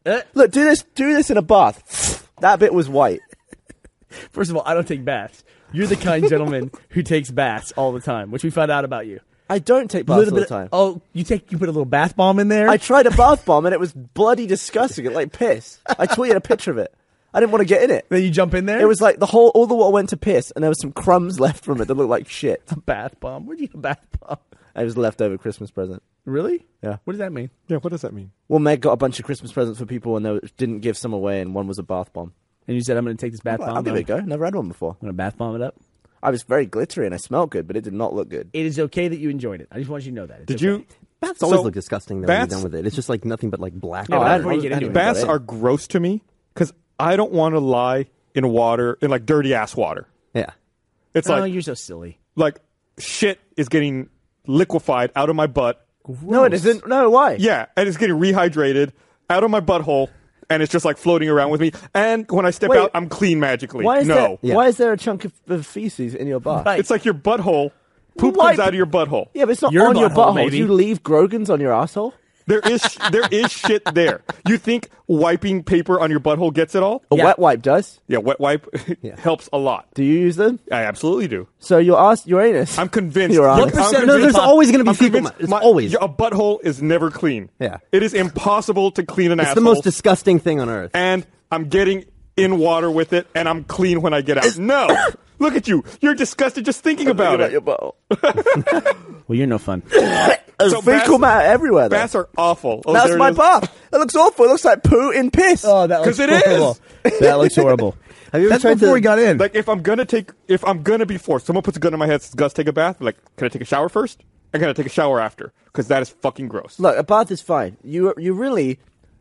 Look, do this in a bath. That bit was white. First of all, I don't take baths. You're the kind gentleman who takes baths all the time, which we found out about you. I don't take baths all the time. Oh, you put a little bath bomb in there? I tried a bath bomb and it was bloody disgusting. It like piss. I tweeted a picture of it. I didn't want to get in it. Then you jump in there? It was like all the water went to piss, and there was some crumbs left from it that looked like shit. a bath bomb. Where'd you get a bath bomb? It was a leftover Christmas present. Really? Yeah. What does that mean? Yeah, what does that mean? Well, Meg got a bunch of Christmas presents for people and they didn't give some away, and one was a bath bomb. And you said, I'm going to take this bath bomb. I'll give it a go. Never had one before. I'm going to bath bomb it up. I was very glittery and I smelled good, but it did not look good. It is okay that you enjoyed it. I just want you to know that. It's Did okay. you? Baths always So, look disgusting though when you're baths- done with it. It's just like nothing but like black. Yeah, Oh, but I before you get hadn't into it. even Baths got in. are gross to me because I don't want to lie in water, in like dirty ass water. Yeah. It's Oh, like you're so silly. shit is getting liquefied out of my butt. No, it isn't. No, why? Yeah, and it's getting rehydrated out of my butthole, and it's just like floating around with me. And when I step Wait, out, I'm clean magically. Why is no, Yeah. Why is there a chunk of feces in your bath? Right. it's like your butthole. Poop Wipe- comes out of your butthole. Yeah, but it's not Your on your butthole, butthole. maybe. Do you leave Grogan's on your asshole? There is shit there. You think wiping paper on your butthole gets it all? A Yeah. wet wipe does. Yeah, wet wipe Yeah. helps a lot. Do you use them? I absolutely do. So your anus. I'm convinced. Your I'm anus. percentage No, of there's pop- always going to be I'm fecal. convinced It's always. a butthole is never clean. Yeah. It is impossible to clean an It's asshole. the most disgusting thing on earth. And I'm getting in water with it, and I'm clean when I get out. No! Look at you. You're disgusted just thinking about it. your butthole. Well, you're no fun. There's So fecal baths- matter everywhere. Though. Baths are awful. Oh, That's there it my is. bath. It looks awful. It looks like poo in piss. Oh, that looks 'Cause it is. horrible. That looks horrible. Have you ever That's tried before to? we got in. Like, if I'm gonna be forced, someone puts a gun in my head, says, Gus, take a bath. Like, can I take a shower first? I gotta take a shower after. Because that is fucking gross. Look, a bath is fine. You really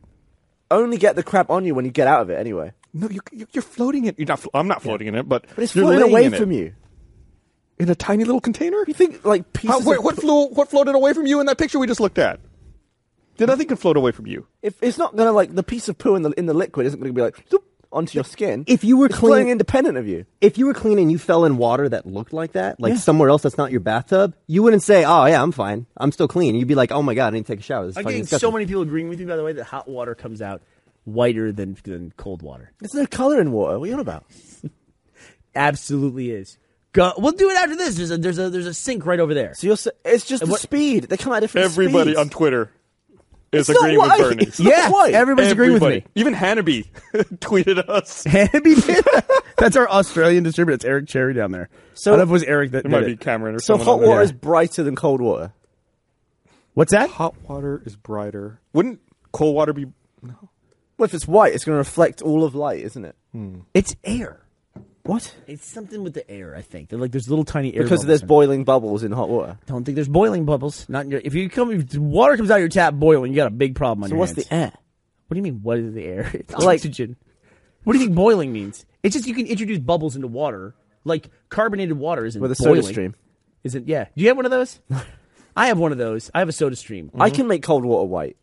only get the crap on you when you get out of it anyway. No, you're floating in. I'm not floating in it, but But it's you're floating laying away in it. from you. In a tiny little container? You think like pieces Wait, of- what floated away from you in that picture we just looked at? Nothing can float away from you. If it's not gonna like the piece of poo in the liquid isn't gonna be like zoop, onto your skin. If you were it's floating clean, independent of you. if you were clean and you fell in water that looked like that, like Yeah. somewhere else that's not your bathtub, you wouldn't say, "Oh yeah, I'm fine. I'm still clean." You'd be like, "Oh my god, I need to take a shower." This is I'm fucking getting disgusting." so many people agreeing with me, by the way, that hot water comes out whiter than cold water. There's no color in water. What are you on about? Absolutely is. We'll do it after this. There's a sink right over there. So it's just the what- speed. They come at different Everybody speeds. on Twitter is It's not agreeing with white. Bernie. It's not white. everybody's agreeing with me. Even Hannity tweeted us. Hannity did. That's our Australian distributor. It's Eric Cherry down there. So- I don't know if it was Eric that It did might it. be Cameron or So someone. hot on there. water is brighter than cold water. What's that? Hot water is brighter. Wouldn't cold water be? Well, if it's white, it's going to reflect all of light, isn't it? It's air. What? It's something with the air, I think. They're like there's little tiny air Because bubbles there's in it. boiling bubbles in hot water. Don't think there's boiling bubbles. Not in your. If water comes out of your tap boiling, you got a big problem on So your what's hands. the air? What do you mean? What is the air? It's Like- oxygen. What do you think boiling means? It's just you can introduce bubbles into water. Like carbonated water isn't With a boiling. soda stream. Isn't? Yeah. Do you have one of those? I have one of those. I have a soda stream. I can make cold water white.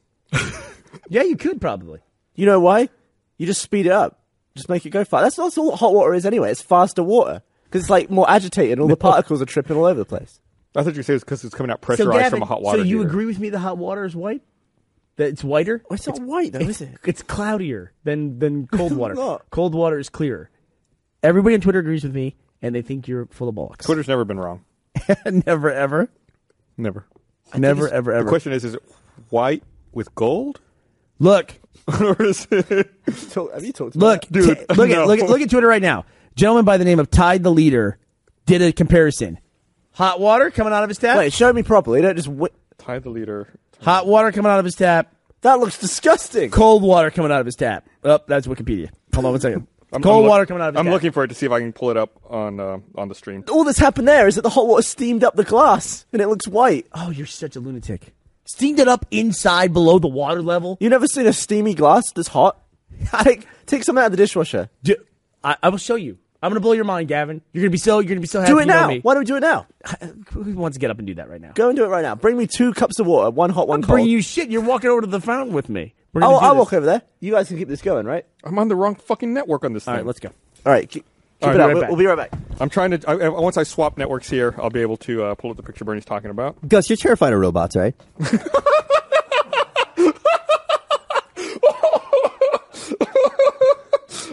Yeah, you could probably. You know why? You just speed it up. Just make it go fast. That's all hot water is anyway. It's faster water. Because it's like more agitated. All the particles are tripping all over the place. I thought you said it's because it's coming out So, pressurized Gavin, from a hot water. so you heater. agree with me that hot water is white? That it's whiter? Well, it's not white though, is it? It's cloudier than cold water. not. Cold water is clearer. Everybody on Twitter agrees with me, and they think you're full of bollocks. Twitter's never been wrong. Never, ever. Never. Never, ever, The ever. question is it white with gold? Look, Or is it... Have you talked about look, Dude, look, no. look at Twitter right now. Gentleman by the name of Tide the Leader did a comparison. Hot water coming out of his tap. Wait, show me properly. Don't just. Ty the leader. Hot water coming out of his tap. That looks disgusting. Cold water coming out of his tap. Oh, that's Wikipedia. Hold on one second. Cold water coming out of his I'm tap. looking for it to see if I can pull it up on the stream. All that's happened there is that the hot water steamed up the glass and it looks white. Oh, you're such a lunatic. Steamed it up inside below the water level. You never seen a steamy glass that's hot? Take some out of the dishwasher. I will show you. I'm gonna blow your mind, Gavin. You're gonna be so happy. Do it you know now. me. Why don't we do it now? Who wants to get up and do that right now? Go and do it right now. Bring me 2 cups of water, one hot, one cold. Bring you shit. You're walking over to the fountain with me. We're gonna do I'll this. walk over there. You guys can keep this going, right? I'm on the wrong fucking network on this thing. All right, let's go. All right, keep All it right, up. be right back. We'll be right back. I'm trying to. Once I swap networks here, I'll be able to pull up the picture Bernie's talking about. Gus, you're terrified of robots, right?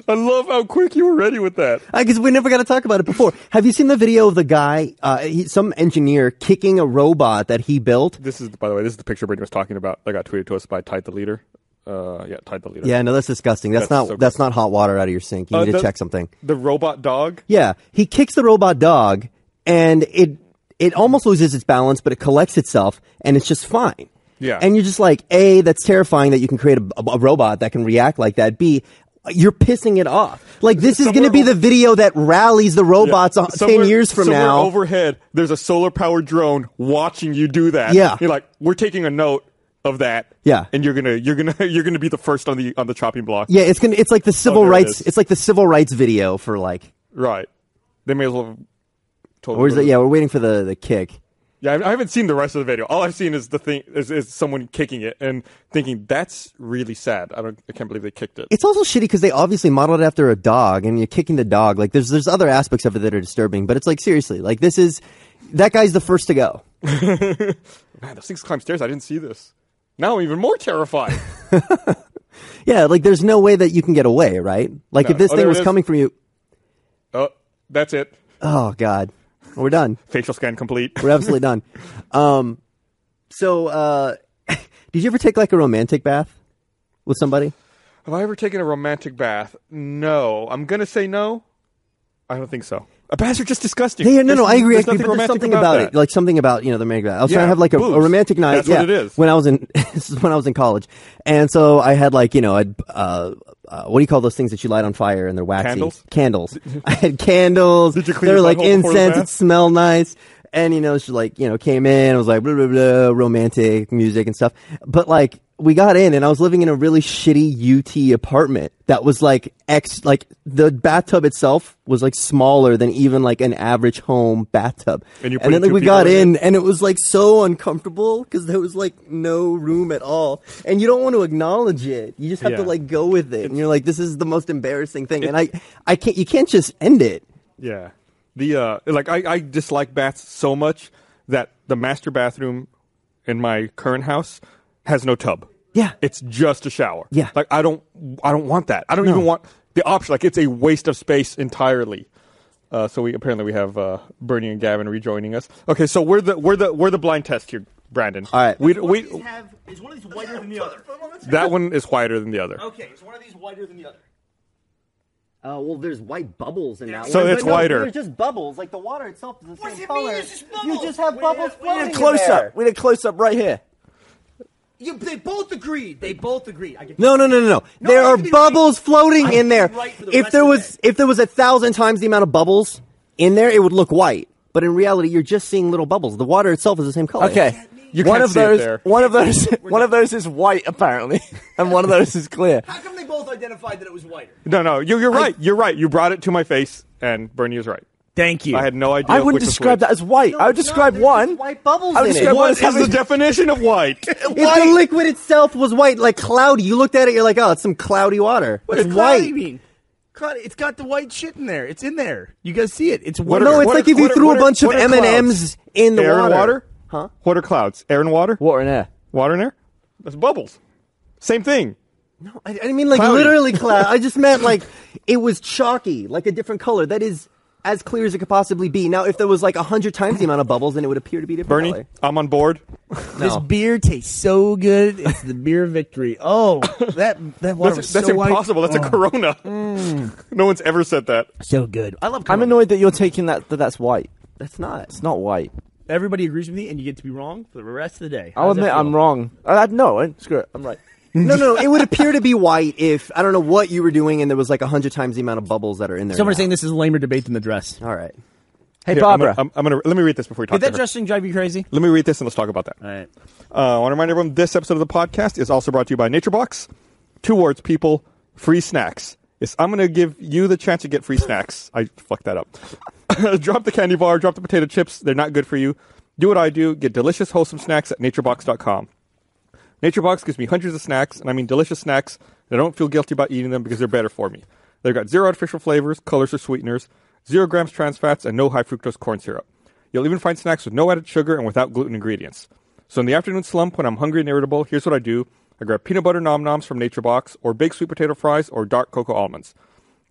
I love how quick you were ready with that. Because we never got to talk about it before. Have you seen the video of the guy, some engineer, kicking a robot that he built? This is, by the way, this is the picture Brittany was talking about that got tweeted to us by Tide the Leader. Tide the Leader. Yeah, no, that's disgusting. That's not hot water out of your sink. You need to check something. The robot dog? Yeah, he kicks the robot dog, and it almost loses its balance, but it collects itself, and it's just fine. Yeah. And you're just like, A, that's terrifying that you can create a robot that can react like that. B, you're pissing it off. Like, this is going to be the video that rallies the robots 10 years from now. Overhead, there's a solar-powered drone watching you do that. Yeah. You're like, we're taking a note of that. Yeah. And you're gonna be the first on the chopping block. Yeah, it's like the civil rights. It's like the civil rights video for like. Right. They may as well have told. Or is it? Yeah, we're waiting for the kick. Yeah, I haven't seen the rest of the video. All I've seen is the thing is someone kicking it and thinking that's really sad. I can't believe they kicked it. It's also shitty because they obviously modeled it after a dog, and you're kicking the dog. Like, there's other aspects of it that are disturbing, but it's like, seriously, like, that guy's the first to go. Man, those things climb stairs. I didn't see this. Now I'm even more terrified. Yeah, like, there's no way that you can get away, right? Like, if this thing was coming from you. Oh, that's it. Oh God, we're done. Facial scan complete. We're absolutely done. So, did you ever take like a romantic bath with somebody? Have I ever taken a romantic bath? No. I'm gonna say no. I don't think so. Baths are just disgusting. Yeah, no, I agree. There's But nothing there's romantic something about it, like something about the romantic bath. I was trying to have like a romantic night. That's what it is. When I was in this is when I was in college, and so I had like what do you call those things that you light on fire and they're waxy? Candles. I had candles. Did you clean They were your like butthole before the incense. bath? It smelled nice. And she like came in. It was like blah blah blah, romantic music and stuff. But like we got in, and I was living in a really shitty UT apartment that was like the bathtub itself was like smaller than even like an average home bathtub. And then like we got in, and it was like so uncomfortable because there was like no room at all, and you don't want to acknowledge it. You just have to like go with it, and you're like, this is the most embarrassing thing, and I can't. You can't just end it. Yeah. I dislike baths so much that the master bathroom in my current house has no tub. Yeah. It's just a shower. Yeah. Like I don't want that. I don't even want the option. Like it's a waste of space entirely. So we have Bernie and Gavin rejoining us. Okay, so we're the blind test here, Brandon. All right. Is one of these whiter than the other? That one is whiter than the other. Okay, is one of these whiter than the other? Well, there's white bubbles in that one. So it's whiter. There's just bubbles. Like the water itself is the What does same it mean color. it's just bubbles? You just have bubbles floating We need a in close there. up. We need a close up right here. They both agreed. No. There I are could be bubbles floating in there. right for the If rest there of the was 1,000 times the amount of bubbles in there, it would look white. But in reality, you're just seeing little bubbles. The water itself is the same color. Okay. You one can't of see it those. there. One of those is white apparently, and one of those is clear. How come they both identified that it was whiter? No, you're right. You're right. You brought it to my face, and Bernie is right. Thank you. I had no idea. I wouldn't which was describe which. that as white. I would describe there's one. just white bubbles I would in describe it. one What as is the having. definition of white? If the liquid itself was white, like cloudy, you looked at it, you're like, oh, it's some cloudy water. What It's does cloudy white. mean? Cloudy, it's got the white shit in there. It's in there. You guys see it. It's What white. are- No, it's what like are- if you what are- threw what a are- bunch of what are M&Ms in the Air water. and water? Huh? What are clouds? Air and water? Water and air. Water and air? That's bubbles. Same thing. No, I didn't mean like Cloudy. literally cloud. I just meant like it was chalky, like a different color. That is as clear as it could possibly be. Now, if there was like 100 times the amount of bubbles, then it would appear to be different Bernie, color. I'm on board. This beer tastes so good. It's the beer of victory. Oh, that water was That's so white. impossible. That's a Corona. No one's ever said that. So good. I love. I'm Corona. annoyed that you're taking that's white. That's not. It's not white. Everybody agrees with me, and you get to be wrong for the rest of the day. I'll How's that admit feel? I'm wrong. No, screw it. I'm right. No. It would appear to be white if I don't know what you were doing, and there was like 100 times the amount of bubbles that are in there. Someone's now. saying this is a lamer debate than the dress. All right. Hey, Here, Barbara. I'm gonna let me read this before we talk Did that to her. dressing drive you crazy? Let me read this and let's talk about that. All right. I want to remind everyone this episode of the podcast is also brought to you by NatureBox. 2 words, people. Free snacks. Yes, I'm going to give you the chance to get free snacks. I fucked that up. Drop the candy bar, drop the potato chips. They're not good for you. Do what I do. Get delicious, wholesome snacks at naturebox.com. NatureBox gives me hundreds of snacks, and I mean delicious snacks, and I don't feel guilty about eating them because they're better for me. They've got 0 artificial flavors, colors, or sweeteners, 0 grams trans fats, and no high fructose corn syrup. You'll even find snacks with no added sugar and without gluten ingredients. So in the afternoon slump when I'm hungry and irritable, here's what I do. I grab peanut butter nom noms from NatureBox, or baked sweet potato fries, or dark cocoa almonds.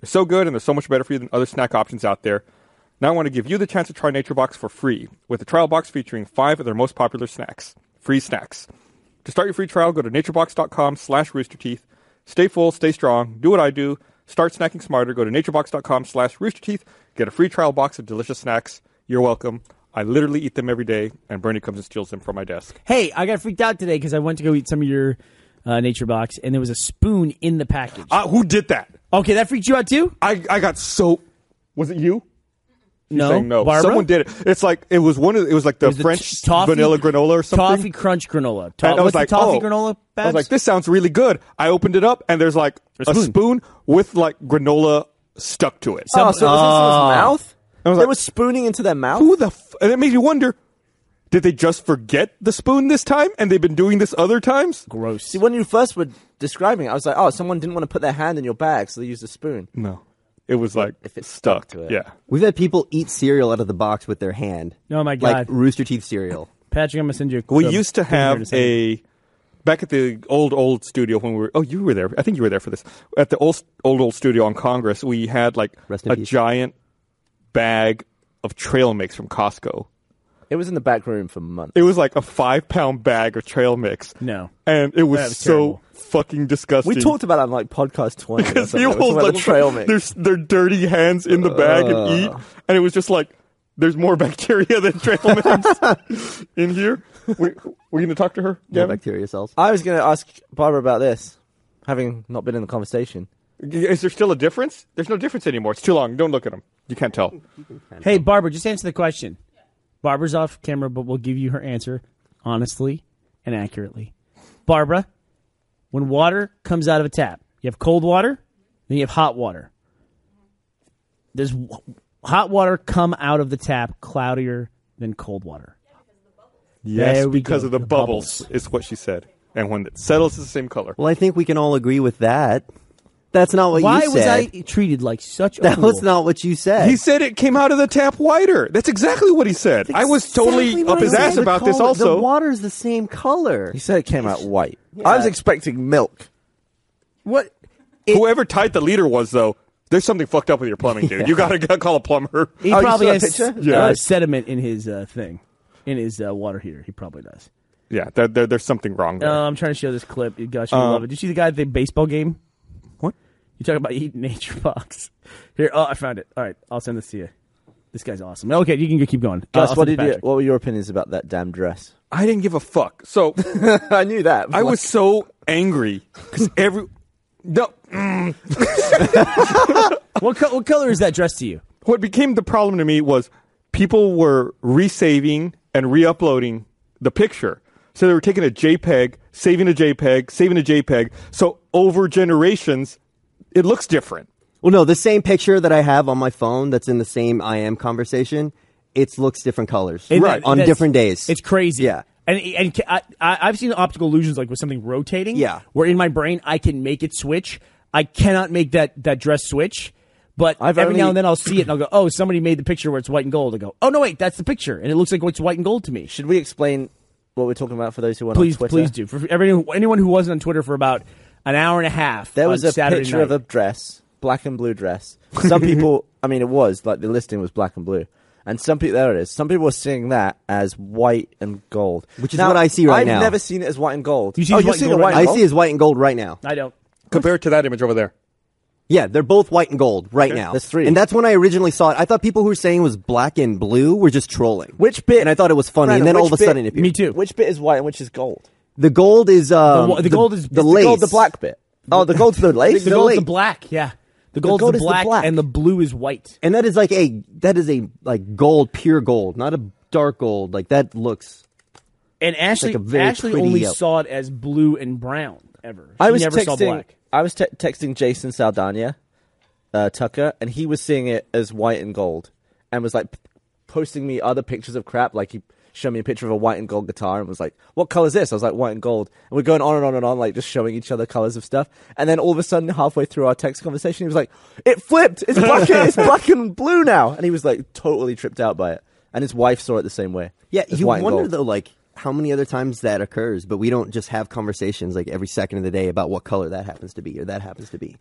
They're so good and they're so much better for you than other snack options out there. Now I want to give you the chance to try NatureBox for free with a trial box featuring 5 of their most popular snacks. Free snacks. To start your free trial, go to naturebox.com/roosterteeth. Stay full, stay strong, do what I do. Start snacking smarter. Go to naturebox.com/roosterteeth. Get a free trial box of delicious snacks. You're welcome. I literally eat them every day, and Bernie comes and steals them from my desk. Hey, I got freaked out today because I went to go eat some of your Nature Box, and there was a spoon in the package. Who did that? Okay, that freaked you out too? I got so... Was it you? No, Saying no. Barbara? Someone did it. It's like it was like the It was French toffee- vanilla granola or something. Toffee Crunch granola. And I was What's like, the toffee oh. granola, I Babs? was like, this sounds really good. I opened it up and there's like a spoon with like granola stuck to it. So was this in his mouth? I was They like, were spooning into their mouth? who the and it made me wonder, did they just forget the spoon this time and they've been doing this other times? Gross. See, when you first were describing it, I was like, oh, someone didn't want to put their hand in your bag, so they used a spoon. No. It was like If it's stuck stuck to it. Yeah. We've had people eat cereal out of the box with their hand. Oh, my Like God. Rooster Teeth cereal. Patrick, I'm going to send you a We a used to thing here in have second. back at the old studio when we were, you were there. I think you were there for this. At the old studio on Congress, we had like Rest in a peace. giant bag of trail mix from Costco. It was in the back room for months. It was like a 5-pound bag of trail mix. No. And it was, That was so terrible. fucking disgusting. We talked about it on like podcast 20 or because something. We talked about the trail mix. their dirty hands in the bag and eat, and it was just like there's more bacteria than trail mix in here. We're going to talk to her, No Gavin? bacteria cells. I was going to ask Barbara about this, having not been in the conversation. Is there still a difference? There's no difference anymore. It's too long. Don't look at them. You can't tell. Hey, Barbara, just answer the question. Barbara's off camera, but we'll give you her answer honestly and accurately. Barbara, when water comes out of a tap, you have cold water, then you have hot water. Does hot water come out of the tap cloudier than cold water? Yes, There we because go. of the The bubbles, bubbles. is what she said. And when it settles, it's the same color. Well, I think we can all agree with that. That's not what Why you was said. I treated like such a That fool? was not what you said. He said it came out of the tap whiter. That's exactly what he said. I was totally Exactly what up his I ass said. about The this color- also. The water's the same color. He said it came out white. I was expecting milk. What? Whoever tight the leader was, though, there's something fucked up with your plumbing, dude. You gotta call a plumber. He Oh, you probably saw a has picture? Yeah. sediment in his thing, in his water heater. He probably does. Yeah, there's something wrong there. I'm trying to show this clip. Gosh, you love it. Did you see the guy at the baseball game? What? You talking about eating Nature Box? Here, I found it. All right, I'll send this to you. This guy's awesome. Okay, you can keep going. Gus, I'll what send it to Patrick. what were your opinions about that damn dress? I didn't give a fuck. So I knew that. I was so angry because What color is that dress to you? what became the problem to me was people were resaving and re-uploading the picture. So they were taking a JPEG, saving a JPEG, saving a JPEG. So over generations, it looks different. Well, no, the same picture that I have on my phone that's in the same IM conversation, it looks different colors. And Right. On that's- different days. It's crazy. Yeah. And I've seen optical illusions like with something rotating. Yeah. Where in my brain I can make it switch. I cannot make that dress switch. But I've every now only- and then I'll see it and I'll go, oh, somebody made the picture where it's white and gold. I go, oh, no, wait, that's the picture. And it looks like it's white and gold to me. Should we explain what we're talking about for those who weren't Please, on Twitter? please do. For anyone who wasn't on Twitter for about an hour and a half, There was on a Saturday picture night. of a dress, black and blue dress. Some people, I mean, it was like the listing was black and blue, and some people, there it is. Some people were seeing that as white and gold, Which is what I see right now. I've never seen it as white and gold. You see it oh, as you're white and seeing gold it right white I and gold? see as white and gold right now. I don't. Compare it to that image over there. Yeah, they're both white and gold right now. There's three. And that's when I originally saw it. I thought people who were saying it was black and blue were just trolling. Which bit? And I thought it was funny. Brandon, and then all which of a bit- sudden it appeared. Me too. Which bit is white and which is gold? The gold is The gold is- the is the lace. Gold, the black bit. Oh, the gold's the lace. The The gold's lake. the black, yeah. The gold's gold the is the black, black. and the blue is white. And that is like gold, pure gold, not a dark gold. Like that looks. And Ashley, like a very Ashley pretty only yellow. saw it as blue and brown ever. She I was never saw texting. black. I was texting Jason Saldana, Tucker, and he was seeing it as white and gold, and was like posting me other pictures of crap. Like he showed me a picture of a white and gold guitar and was like, "What color is this?" I was like, "White and gold." And we're going on and on and on, like just showing each other colors of stuff. And then all of a sudden, halfway through our text conversation, he was like, "It flipped! It's black! It's black and blue now!" And he was like totally tripped out by it. And his wife saw it the same way. Yeah, It's you white and wonder gold. though, like how many other times that occurs, but we don't just have conversations like every second of the day about what color that happens to be or that happens to be.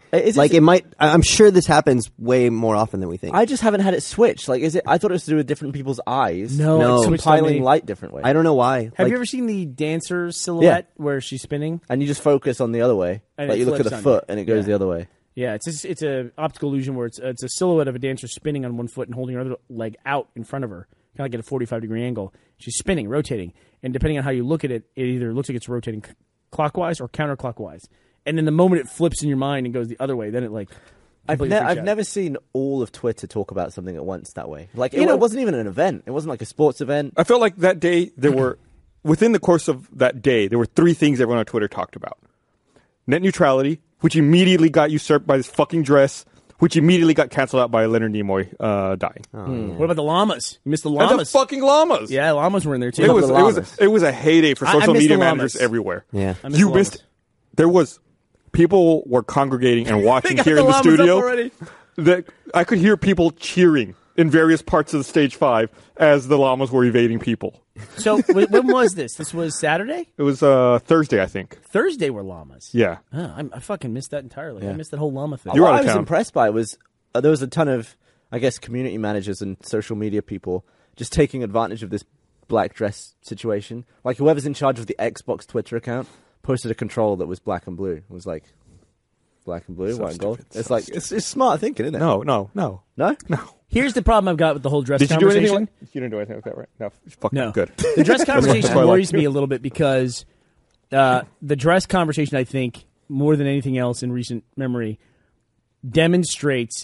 I'm sure this happens way more often than we think. I just haven't had it switch. Like, is it? I thought it was to do with different people's eyes. No, No. it switched on compiling me. light different ways. I don't know why. Have Like, you ever seen the dancer silhouette where she's spinning? And you just focus on the other way. And Like it you look at flips the on foot you. and it goes Yeah. the other way. Yeah, it's a optical illusion where it's a silhouette of a dancer spinning on one foot and holding her other leg out in front of her, kind of like at a 45-degree angle. She's spinning, rotating, and depending on how you look at it, it either looks like it's rotating clockwise or counterclockwise. And then the moment it flips in your mind and goes the other way, then it like. I've never seen all of Twitter talk about something at once that way. Like it wasn't even an event. It wasn't like a sports event. I felt like that day there were, within the course of that day, there were 3 things everyone on Twitter talked about: net neutrality, which immediately got usurped by this fucking dress, which immediately got canceled out by Leonard Nimoy dying. What about the llamas? You missed the And llamas. the fucking llamas. Yeah, llamas were in there too. It was a heyday for I social missed media the managers llamas. everywhere. Yeah. I missed You the missed. llamas. There was people were congregating and watching Got here the in the llamas up studio. already. That I could hear people cheering in various parts of the stage 5 as the llamas were evading people. So when was this? This was Saturday? It was Thursday, I think. Thursday were llamas. Yeah. I fucking missed that entirely. I missed that whole llama thing. You were What out I of was town. impressed by was there was a ton of, I guess, community managers and social media people just taking advantage of this black dress situation. Like whoever's in charge of the Xbox Twitter account posted a control that was black and blue. It was like black and blue, So white and gold. stupid. It's So like it's smart thinking, isn't it? No. No? Here's the problem I've got with the whole dress Did you do conversation. anything? You didn't do anything like that, right? No. Fucking No. good. The dress conversation That's why I like worries you. me a little bit because the dress conversation, I think, more than anything else in recent memory, demonstrates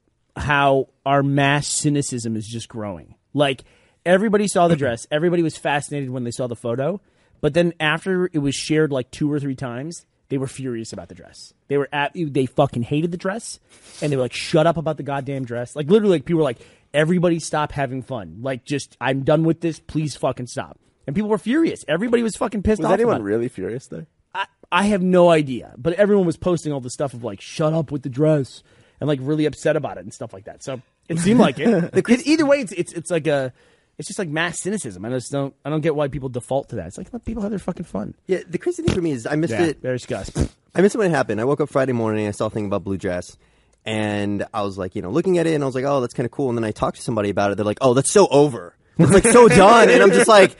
how our mass cynicism is just growing. Like, everybody saw the dress. Everybody was fascinated when they saw the photo. But then after it was shared like 2 or 3 times, they were furious about the dress. They fucking hated the dress, and they were like, "Shut up about the goddamn dress!" Like literally, like people were like, "Everybody stop having fun! Like, just I'm done with this. Please fucking stop!" And people were furious. Everybody was fucking pissed Was off. anyone about it. really furious though? I have no idea, but everyone was posting all the stuff of like, "Shut up with the dress," and like really upset about it and stuff like that. So it seemed like it. Either way, it's like it's just like mass cynicism. I don't get why people default to that. It's like let people have their fucking fun. yeah, the crazy thing for me is I missed it. There's Gus. I missed it when it happened. I woke up Friday morning. I saw a thing about blue dress, and I was like, looking at it, and I was like, oh, that's kind of cool. And then I talked to somebody about it. They're like, oh, that's so over. It's like so done. And I'm just like,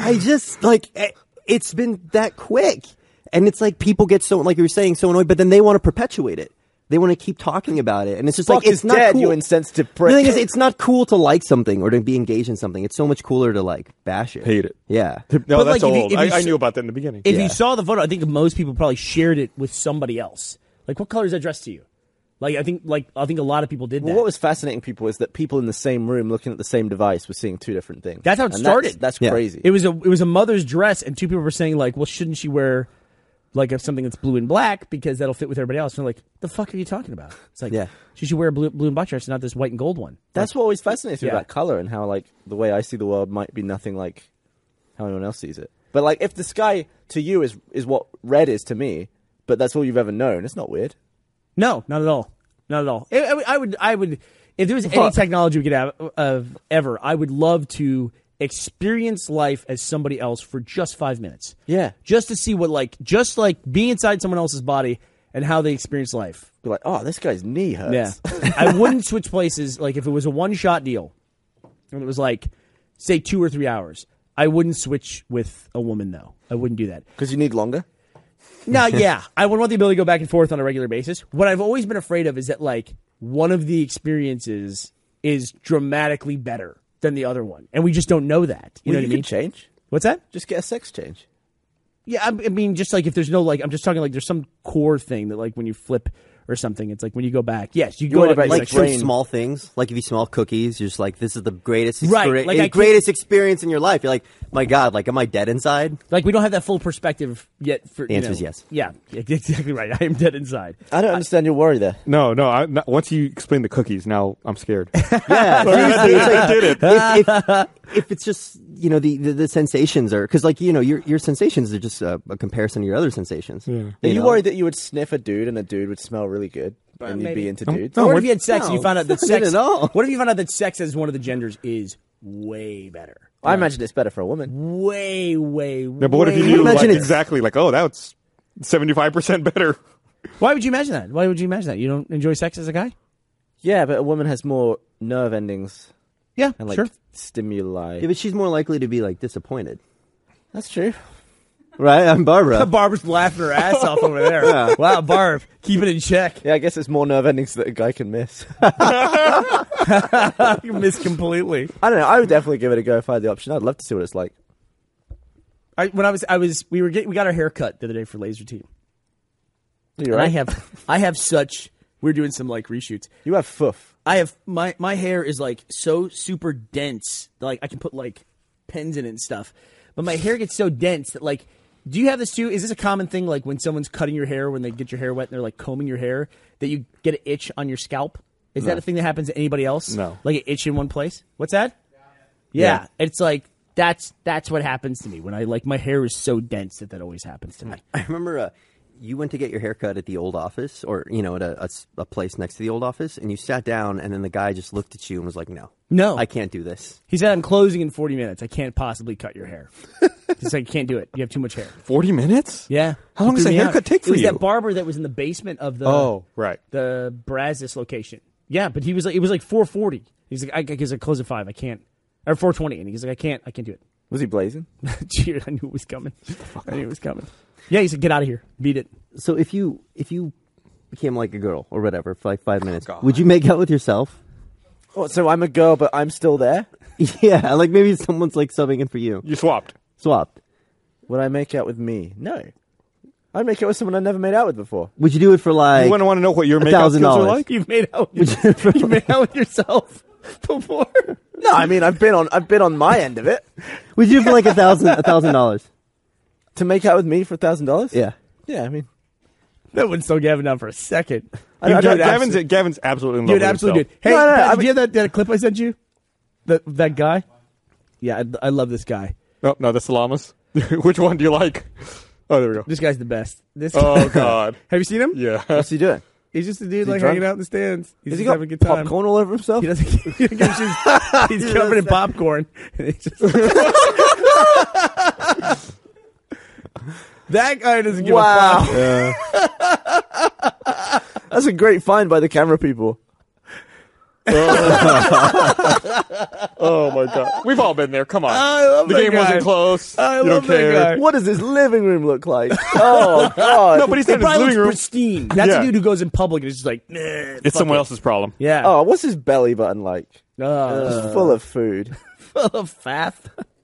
it's been that quick. And it's like people get so, like you were saying, so annoyed, but then they want to perpetuate it. They want to keep talking about it, and it's just Fuck like it's is not dead, cool. you insensitive The prick. thing is, it's not cool to like something or to be engaged in something. It's so much cooler to like bash it, Hate it. Yeah, No, But, that's like, old. if you I s- knew about that in the beginning. If Yeah. you saw the photo, I think most people probably shared it with somebody else. Like, what color is that dress to you? I think a lot of people did that. Well, what was fascinating people is that people in the same room looking at the same device were seeing 2 different things. That's how it And started. That's Yeah. crazy. It was a mother's dress, and 2 people were saying like, "Well, shouldn't she wear like something that's blue and black because that'll fit with everybody else?" And they're like, "The fuck are you talking about?" It's like, Yeah. she should wear a blue and black dress, not this white and gold one. That's what always fascinates me Yeah. about color and how like the way I see the world might be nothing like how anyone else sees it. But like if the sky to you is what red is to me, but that's all you've ever known, it's not weird. No, not at all. Not at all. I would, if there was any technology we could have of ever, I would love to experience life as somebody else for just 5 minutes. Yeah. Just to see what just being inside someone else's body and how they experience life. Be like, oh, this guy's knee hurts. Yeah. I wouldn't switch places. Like if it was a one-shot deal and it was like, say 2 or 3 hours, I wouldn't switch with a woman though. I wouldn't do that. Because you need longer. Now, yeah, I would want the ability to go back and forth on a regular basis. What I've always been afraid of is that, like, one of the experiences is dramatically better than the other one, and we just don't know that. You know what I mean? Could change. What's that? Just get a sex change. Yeah, I mean, just like if there's no, like, I'm just talking like there's some core thing that, like, when you flip or something, it's like when you go back. Yes, you go worried out about and your like sex- brain. some small things. Like if you smell cookies, you're just like, this is the greatest, Right, like I can't- greatest experience in your life. You're like, my God, like, am I dead inside? like we don't have that full perspective yet. For The answer is yes. Yeah, exactly right. I am dead inside. I don't understand your worry there. No. Once you explain the cookies, now I'm scared. Yeah, seriously, it's like, I did it. if it's just the sensations are because like your sensations are just a comparison to your other sensations. Yeah. Are you know? worried that you would sniff a dude and a dude would smell really good and you'd maybe. be into dudes? No, Or what what- if you had sex and you no, found out that not sex? at all. What if you found out that sex as one of the genders is way better? I imagine it's better for a woman. Way. Yeah, but what if you knew Imagine like, it's- exactly like, oh, that's 75% better? Why would you imagine that? Why would you imagine that? You don't enjoy sex as a guy? Yeah, but a woman has more nerve endings Yeah, and like sure. stimuli. Yeah, but she's more likely to be like disappointed. That's true. Right? I'm Barbara. Barbara's laughing her ass off over there. Wow, Barb, keep it in check. Yeah, I guess it's more nerve endings that a guy can miss. You missed completely. I don't know. I would definitely give it a go if I had the option. I'd love to see what it's like. We got our hair cut the other day for Laser Team. You're And right. I have such. We're doing some like reshoots. You have foof. I have my hair is like so super dense that like I can put like pens in it and stuff. But my hair gets so dense that like, do you have this too? Is this a common thing like when someone's cutting your hair when they get your hair wet and they're like combing your hair that you get an itch on your scalp? Is that a thing that happens to anybody else? No. Like an itch in one place? What's that? Yeah. It's like that's what happens to me when I like my hair is so dense that always happens to me. I remember you went to get your hair cut at the old office or, at a place next to the old office, and you sat down, and then the guy just looked at you and was like, no, I can't do this. He said, I'm closing in 40 minutes. I can't possibly cut your hair. He's like, I can't do it. You have too much hair. 40 minutes? Yeah. How long He does threw a me haircut out. take for It was you? that barber that was in the basement of the Oh, right. the Brazos location. Yeah, but he was like, it was like 4:40. He's like, I close at 5. I can't, or 4:20, and he's like, I can't do it. Was he blazing? Cheers! I knew it was coming. I knew it was coming. Yeah, he said, get out of here, beat it. So if you became like a girl or whatever for like 5 minutes, would you make out with yourself? Oh, so I'm a girl, but I'm still there? Yeah, like maybe someone's like subbing in for you. You swapped. Swapped. Would I make out with me? No. I'd make out with someone I've never made out with before. Would you do it for like You want to know what your makeup skills are $1,000? like? You've made out. You made out with yourself before. No, I mean I've been on my end of it. Would you do it for like $1,000? To make out with me for $1,000? Yeah. Yeah, I mean That wouldn't slow Gavin down for a second. Gavin's absolutely in love Dude, with absolutely, himself. dude. Hey, No, Pat, I did you have that clip I sent you? That guy? Yeah, I love this guy. No, the Salamas. Which one do you like? Oh, there we go. This guy's the best. Oh, God. Have you seen him? Yeah. what's he doing? He's just a dude he like drunk? hanging out in the stands. He's Has just he got having a good time. popcorn all over himself? He doesn't. He's covered in popcorn. And he's just that guy doesn't give a fuck. Wow. That's a great find by the camera people. Oh, my God. We've all been there. Come on. I love The that game guy. wasn't close. I You love don't that care. guy. What does his living room look like? Oh God! No, but he's It in his probably living looks room. pristine. That's Yeah. a dude who goes in public and is just like, nah, It's fuck someone it. else's problem. Yeah. Oh, what's his belly button like? Just full of food. Full of faff.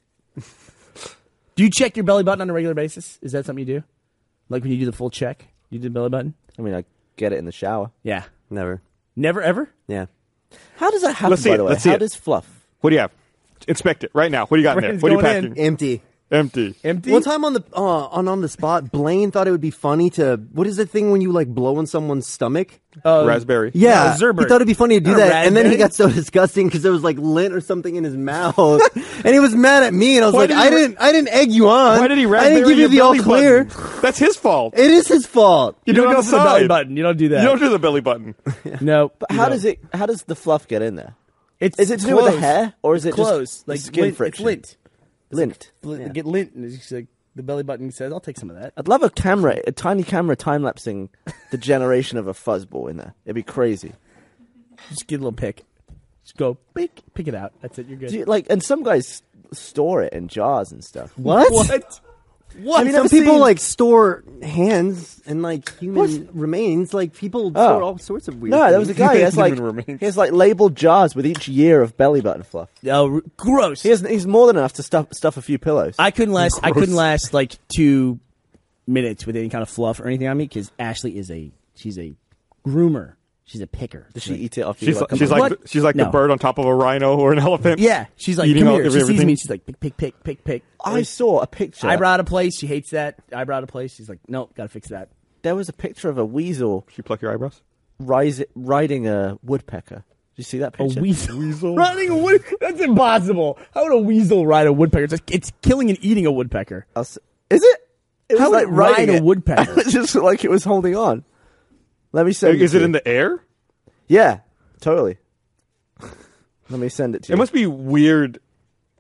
Do you check your belly button on a regular basis? Is that something you do? Like when you do the full check, you do the belly button? I mean, I get it in the shower. Yeah. Never. Never ever? Yeah. How does that happen? Let's see by it. the way, Let's see how it. does fluff? What do you have? Inspect it right now. What do you got in there? Brandon's What are you going in. packing? Empty. Empty. Empty? One time on the spot, Blaine thought it would be funny to what is the thing when you like blow in someone's stomach? Raspberry. Yeah, Zerbert. he thought it'd be funny to do Not a that, and then he raspberry. got so disgusting because there was like lint or something in his mouth, and he was mad at me, and I was Why like, did he I didn't egg you on. Why did he I raspberry didn't give you your the all belly clear. button? That's his fault. It is his fault. You You do it don't on go the for the belly side. button. You don't do that. You don't do the belly button. No. But how does it? How does the fluff get in there? It's Is it to do with the hair, or is it close? just Like skin lint, friction? It's lint. Lint. Yeah. Get lint, and it's just like the belly button says, "I'll take some of that." I'd love a tiny camera time lapsing the generation of a fuzzball in there. It'd be crazy. Just get a little pick. Just go pick it out. That's it. You're good. Do you, and some guys store it in jars and stuff. What? What? I mean, never some people seen- like store hands and like human remains. Like people store all sorts of weird. No, there was a things. guy. He has Human remains. he has labeled jars with each year of belly button fluff. Oh, gross. He's more than enough to stuff a few pillows. I couldn't last like 2 minutes with any kind of fluff or anything on me because Ashley she's a groomer. She's a picker. Does she eat it off? She's come like, on. What? she's like No. the bird on top of a rhino or an elephant. Yeah, she's like, Eating come all- here. She sees everything. me. She's like, pick. I saw a picture. Eyebrow out of place. She hates that. Eyebrow out of place. She's like, nope, gotta fix that. There was a picture of a weasel You pluck your eyebrows? riding a woodpecker. Did you see that A picture? weasel. Riding a wood. That's impossible. How would a weasel ride a woodpecker? It's killing and eating a woodpecker. Is it? It How was would like it ride riding a it. woodpecker? It just like it was holding on. Let me send Is it it to in you. the air? Yeah, totally. Let me send it to you. It must be weird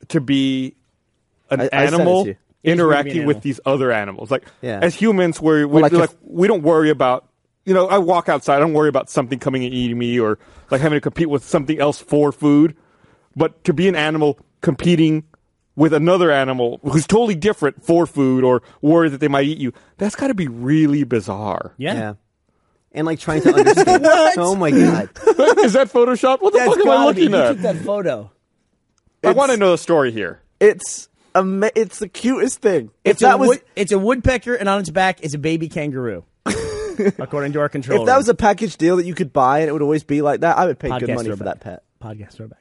to be an I sent it to animal you. interacting with animal. these other animals. Like Yeah. as humans, we like we don't worry about. I walk outside. I don't worry about something coming and eating me or like having to compete with something else for food. But to be an animal competing with another animal who's totally different for food or worry that they might eat you, that's got to be really bizarre. Yeah. And like trying to understand. Oh my god. Is that Photoshop? What the fuck am I looking You at? took that photo. I want to know the story here. It's the cutest thing. If It's that was it's a woodpecker, and on its back is a baby kangaroo, according to our controller. if that was a package deal that you could buy and it would always be like that, I would pay good Podcast money for throwback. that pet. Podcast throwback.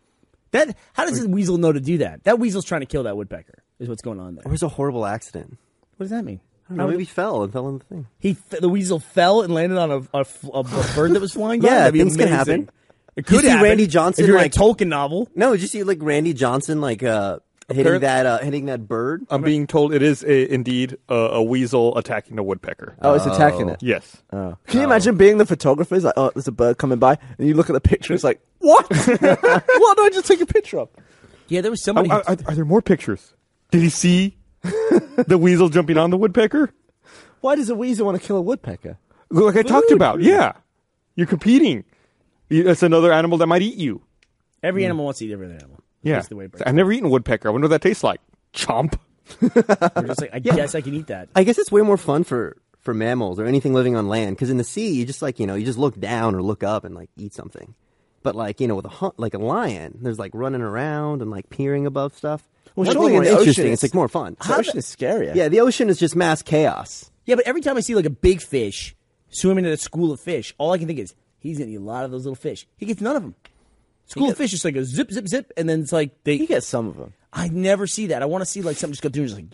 How does the weasel know to do that? That weasel's trying to kill that woodpecker. Is what's going on there. Or was a horrible accident. What does that mean? I don't know. Maybe he fell and fell in the thing. The weasel fell and landed on a bird that was flying by. Yeah, That'd be things can amazing. happen. It could see happen. Randy Johnson, if you're like- a Tolkien novel. No, did you see like Randy Johnson hitting that bird? I'm being told it is indeed a weasel attacking a woodpecker. Oh, it's attacking it. Yes. Oh. Can you imagine being the photographer? It's like, oh, there's a bird coming by, and you look at the picture, it's like, what? What did I just take a picture of? Yeah, there was somebody. Are there more pictures? Did he see the weasel jumping on the woodpecker? Why does a weasel want to kill a woodpecker? Like I talked about, yeah. You're competing. It's another animal that might eat you. Every animal wants to eat every other animal. Yeah. That's the way it breaks. I've never eaten a woodpecker. I wonder what that tastes like. Chomp. We're just like, I guess I can eat that. I guess it's way more fun for mammals or anything living on land because in the sea you just you just look down or look up and like eat something. But with a lion, there's like running around and like peering above stuff. Well, It's surely more in the ocean interesting. it's- It's like more fun. The ocean is scarier. Yeah, the ocean is just mass chaos. Yeah, but every time I see like a big fish swimming in a school of fish, all I can think is he's gonna eat a lot of those little fish. He gets none of them. School of fish just like a zip, zip, zip, and then it's like You get some of them. I never see that. I want to see like something just go through and just like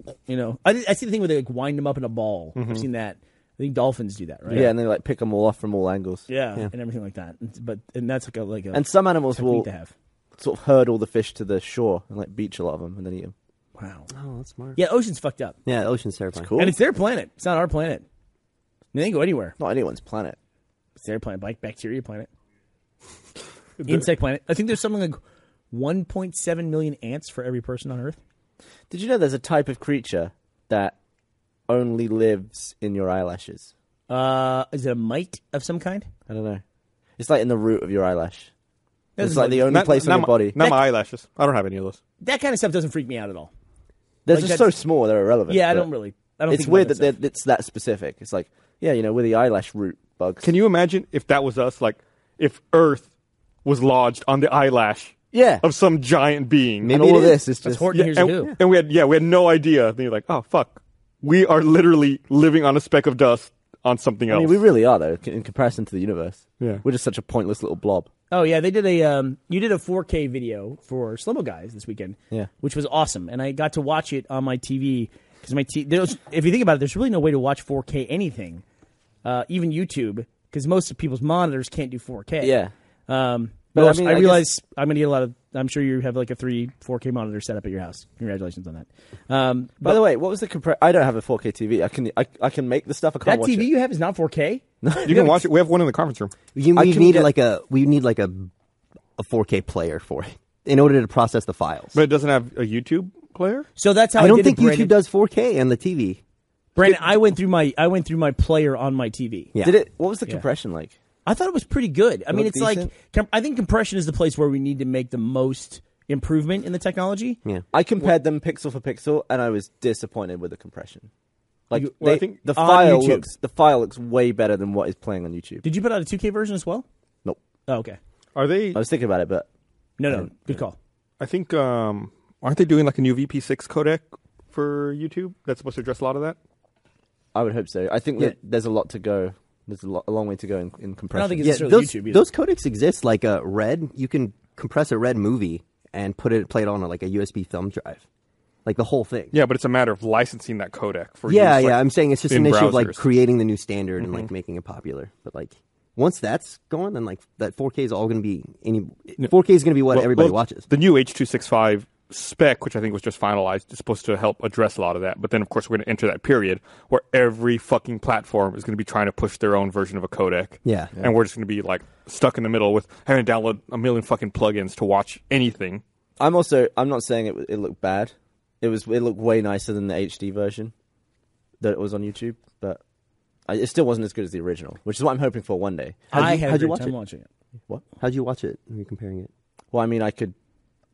I see the thing where they like wind them up in a ball. I've seen that. I think dolphins do that, right? Yeah, and they like pick them all off from all angles. Yeah, and everything like that. And that's like a And some animals technique will to have. sort of herd all the fish to the shore and like beach a lot of them and then eat them. Wow. Oh, that's smart. Yeah, ocean's fucked up, Yeah, the ocean's terrifying. Cool. and it's their planet. It's not our planet. They didn't go anywhere. Not anyone's planet. It's their planet, like bacteria planet, insect planet. I think there's something like 1.7 million ants for every person on Earth. Did you know there's a type of creature that only lives in your eyelashes? Is it a mite of some kind? I don't know. It's like in the root of your eyelash. That's It's like the only place on your body. Not my eyelashes. I don't have any of those. That kind of stuff doesn't freak me out at all. They're like just so that's- small, they're irrelevant. Yeah, I but don't really. I don't. It's think weird about that stuff. it's that specific. It's like, yeah, we're the eyelash root bugs. Can you imagine if that was us? Like if Earth was lodged on the eyelash Yeah. of some giant being. And Maybe all it of is. this is That's just... Horton Hears a Who. and we had no idea. Then you're like, oh fuck, we are literally living on a speck of dust on something else. I mean, we really are, though, in comparison to the universe. Yeah. We're just such a pointless little blob. Oh yeah, they did a you did a 4K video for Slow-Mo Guys this weekend. Yeah. Which was awesome, and I got to watch it on my TV because if you think about it, there's really no way to watch 4K anything, even YouTube, because most of people's monitors can't do 4K. Yeah. But I mean, I I realize I'm gonna get a lot of. I'm sure you have like a 4K monitor set up at your house. Congratulations on that. By the way, what was the I don't have a 4K TV. I can make the stuff. I can't that watch TV it. you have is not 4K. you can watch it. We have one in the conference room. We I need can get- a 4K player for it in order to process the files. But it doesn't have a YouTube player? So that's how I don't did think it, Brandon. YouTube does 4K on the TV. Brandon, I went through my player on my TV. Yeah. Did it? What was the compression like? I thought it was pretty good. I mean, looked it's like decent? I think compression is the place where we need to make the most improvement in the technology. Yeah. I compared them pixel for pixel, and I was disappointed with the compression. Like I think the on YouTube. file looks way better than what is playing on YouTube. Did you put out a 2K version as well? Nope. Oh, okay. Are they? I was thinking about it, but No, good call. I think aren't they doing like a new VP6 codec for YouTube that's supposed to address a lot of that? I would hope so. I think that there's a lot to go. There's a long way to go in compression. I don't think it's Yeah, necessarily those, YouTube either. those codecs exist. Like a Red, you can compress a Red movie and play it on like a USB thumb drive, like the whole thing. Yeah, but it's a matter of licensing that codec for Yeah, use, like, I'm saying it's just in an issue of like browsers. creating the new standard and like making it popular. But like once that's going, then like that 4K is all going to be 4K is going to be what everybody watches. The new H.265 spec, which I think was just finalized, is supposed to help address a lot of that. But then, of course, we're going to enter that period where every fucking platform is going to be trying to push their own version of a codec. Yeah. And we're just going to be like stuck in the middle with having to download a million fucking plugins to watch anything. I'm not saying it looked bad. It looked way nicer than the HD version that it was on YouTube, but it still wasn't as good as the original, which is what I'm hoping for one day. I had a how'd you great watch time it? watching it. What? How'd you watch it? Are you comparing it? Well, I mean, I could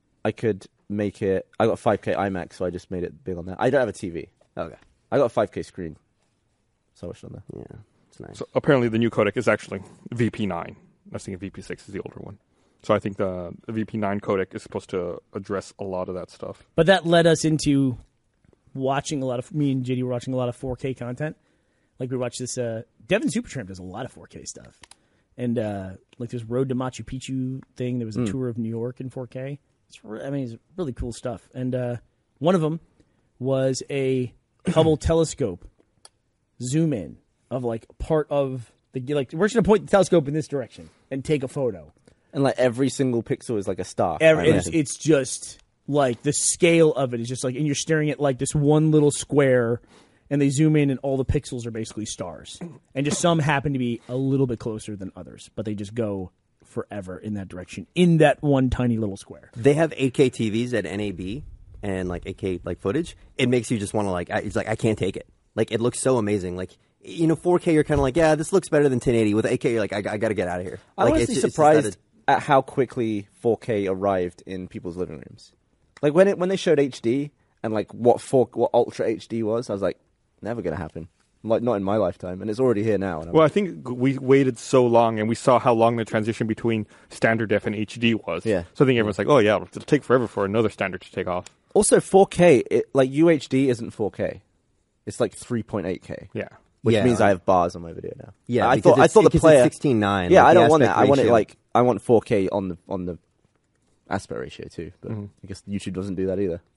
make it. I got 5K IMAX, so I just made it big on that. I don't have a TV. Okay. I got a 5K screen, so I watched on there. Yeah, it's nice. So apparently the new codec is actually VP9. I was thinking VP6 is the older one. So I think the VP9 codec is supposed to address a lot of that stuff. But that led us into watching me and JD were watching a lot of 4K content. Like we watched this, Devin Supertramp does a lot of 4K stuff. And like this Road to Machu Picchu thing, there was a tour of New York in 4K. It's really cool stuff. And one of them was a Hubble telescope zoom in of like part of the, like we're just going to point the telescope in this direction and take a photo. And like every single pixel is like a star. It's just like the scale of it is just like, and you're staring at like this one little square, and they zoom in, and all the pixels are basically stars, and just some happen to be a little bit closer than others, but they just go forever in that direction in that one tiny little square. They have 8K TVs at NAB and like 8K like footage. It makes you just want to like. It's like I can't take it. Like it looks so amazing. Like 4K, you're kind of like, yeah, this looks better than 1080. With 8K, you're like, I got to get out of here. I'm Like, honestly it's just surprised that at how quickly 4K arrived in people's living rooms. Like when they showed HD and like what Ultra HD was, I was like, never gonna happen. Like not in my lifetime, and it's already here now. And Well, I think we waited so long, and we saw how long the transition between standard def and HD was. Yeah. So I think everyone's like, oh yeah, it'll take forever for another standard to take off. also 4K, like UHD isn't 4K. It's like 3.8K. Yeah. Which Yeah. means I have bars on my video now. Yeah, I because thought the because player. it's 16:9. Yeah, like, I the don't want that. aspect I want it ratio. like I want 4K on the aspect ratio too. But I guess YouTube doesn't do that either.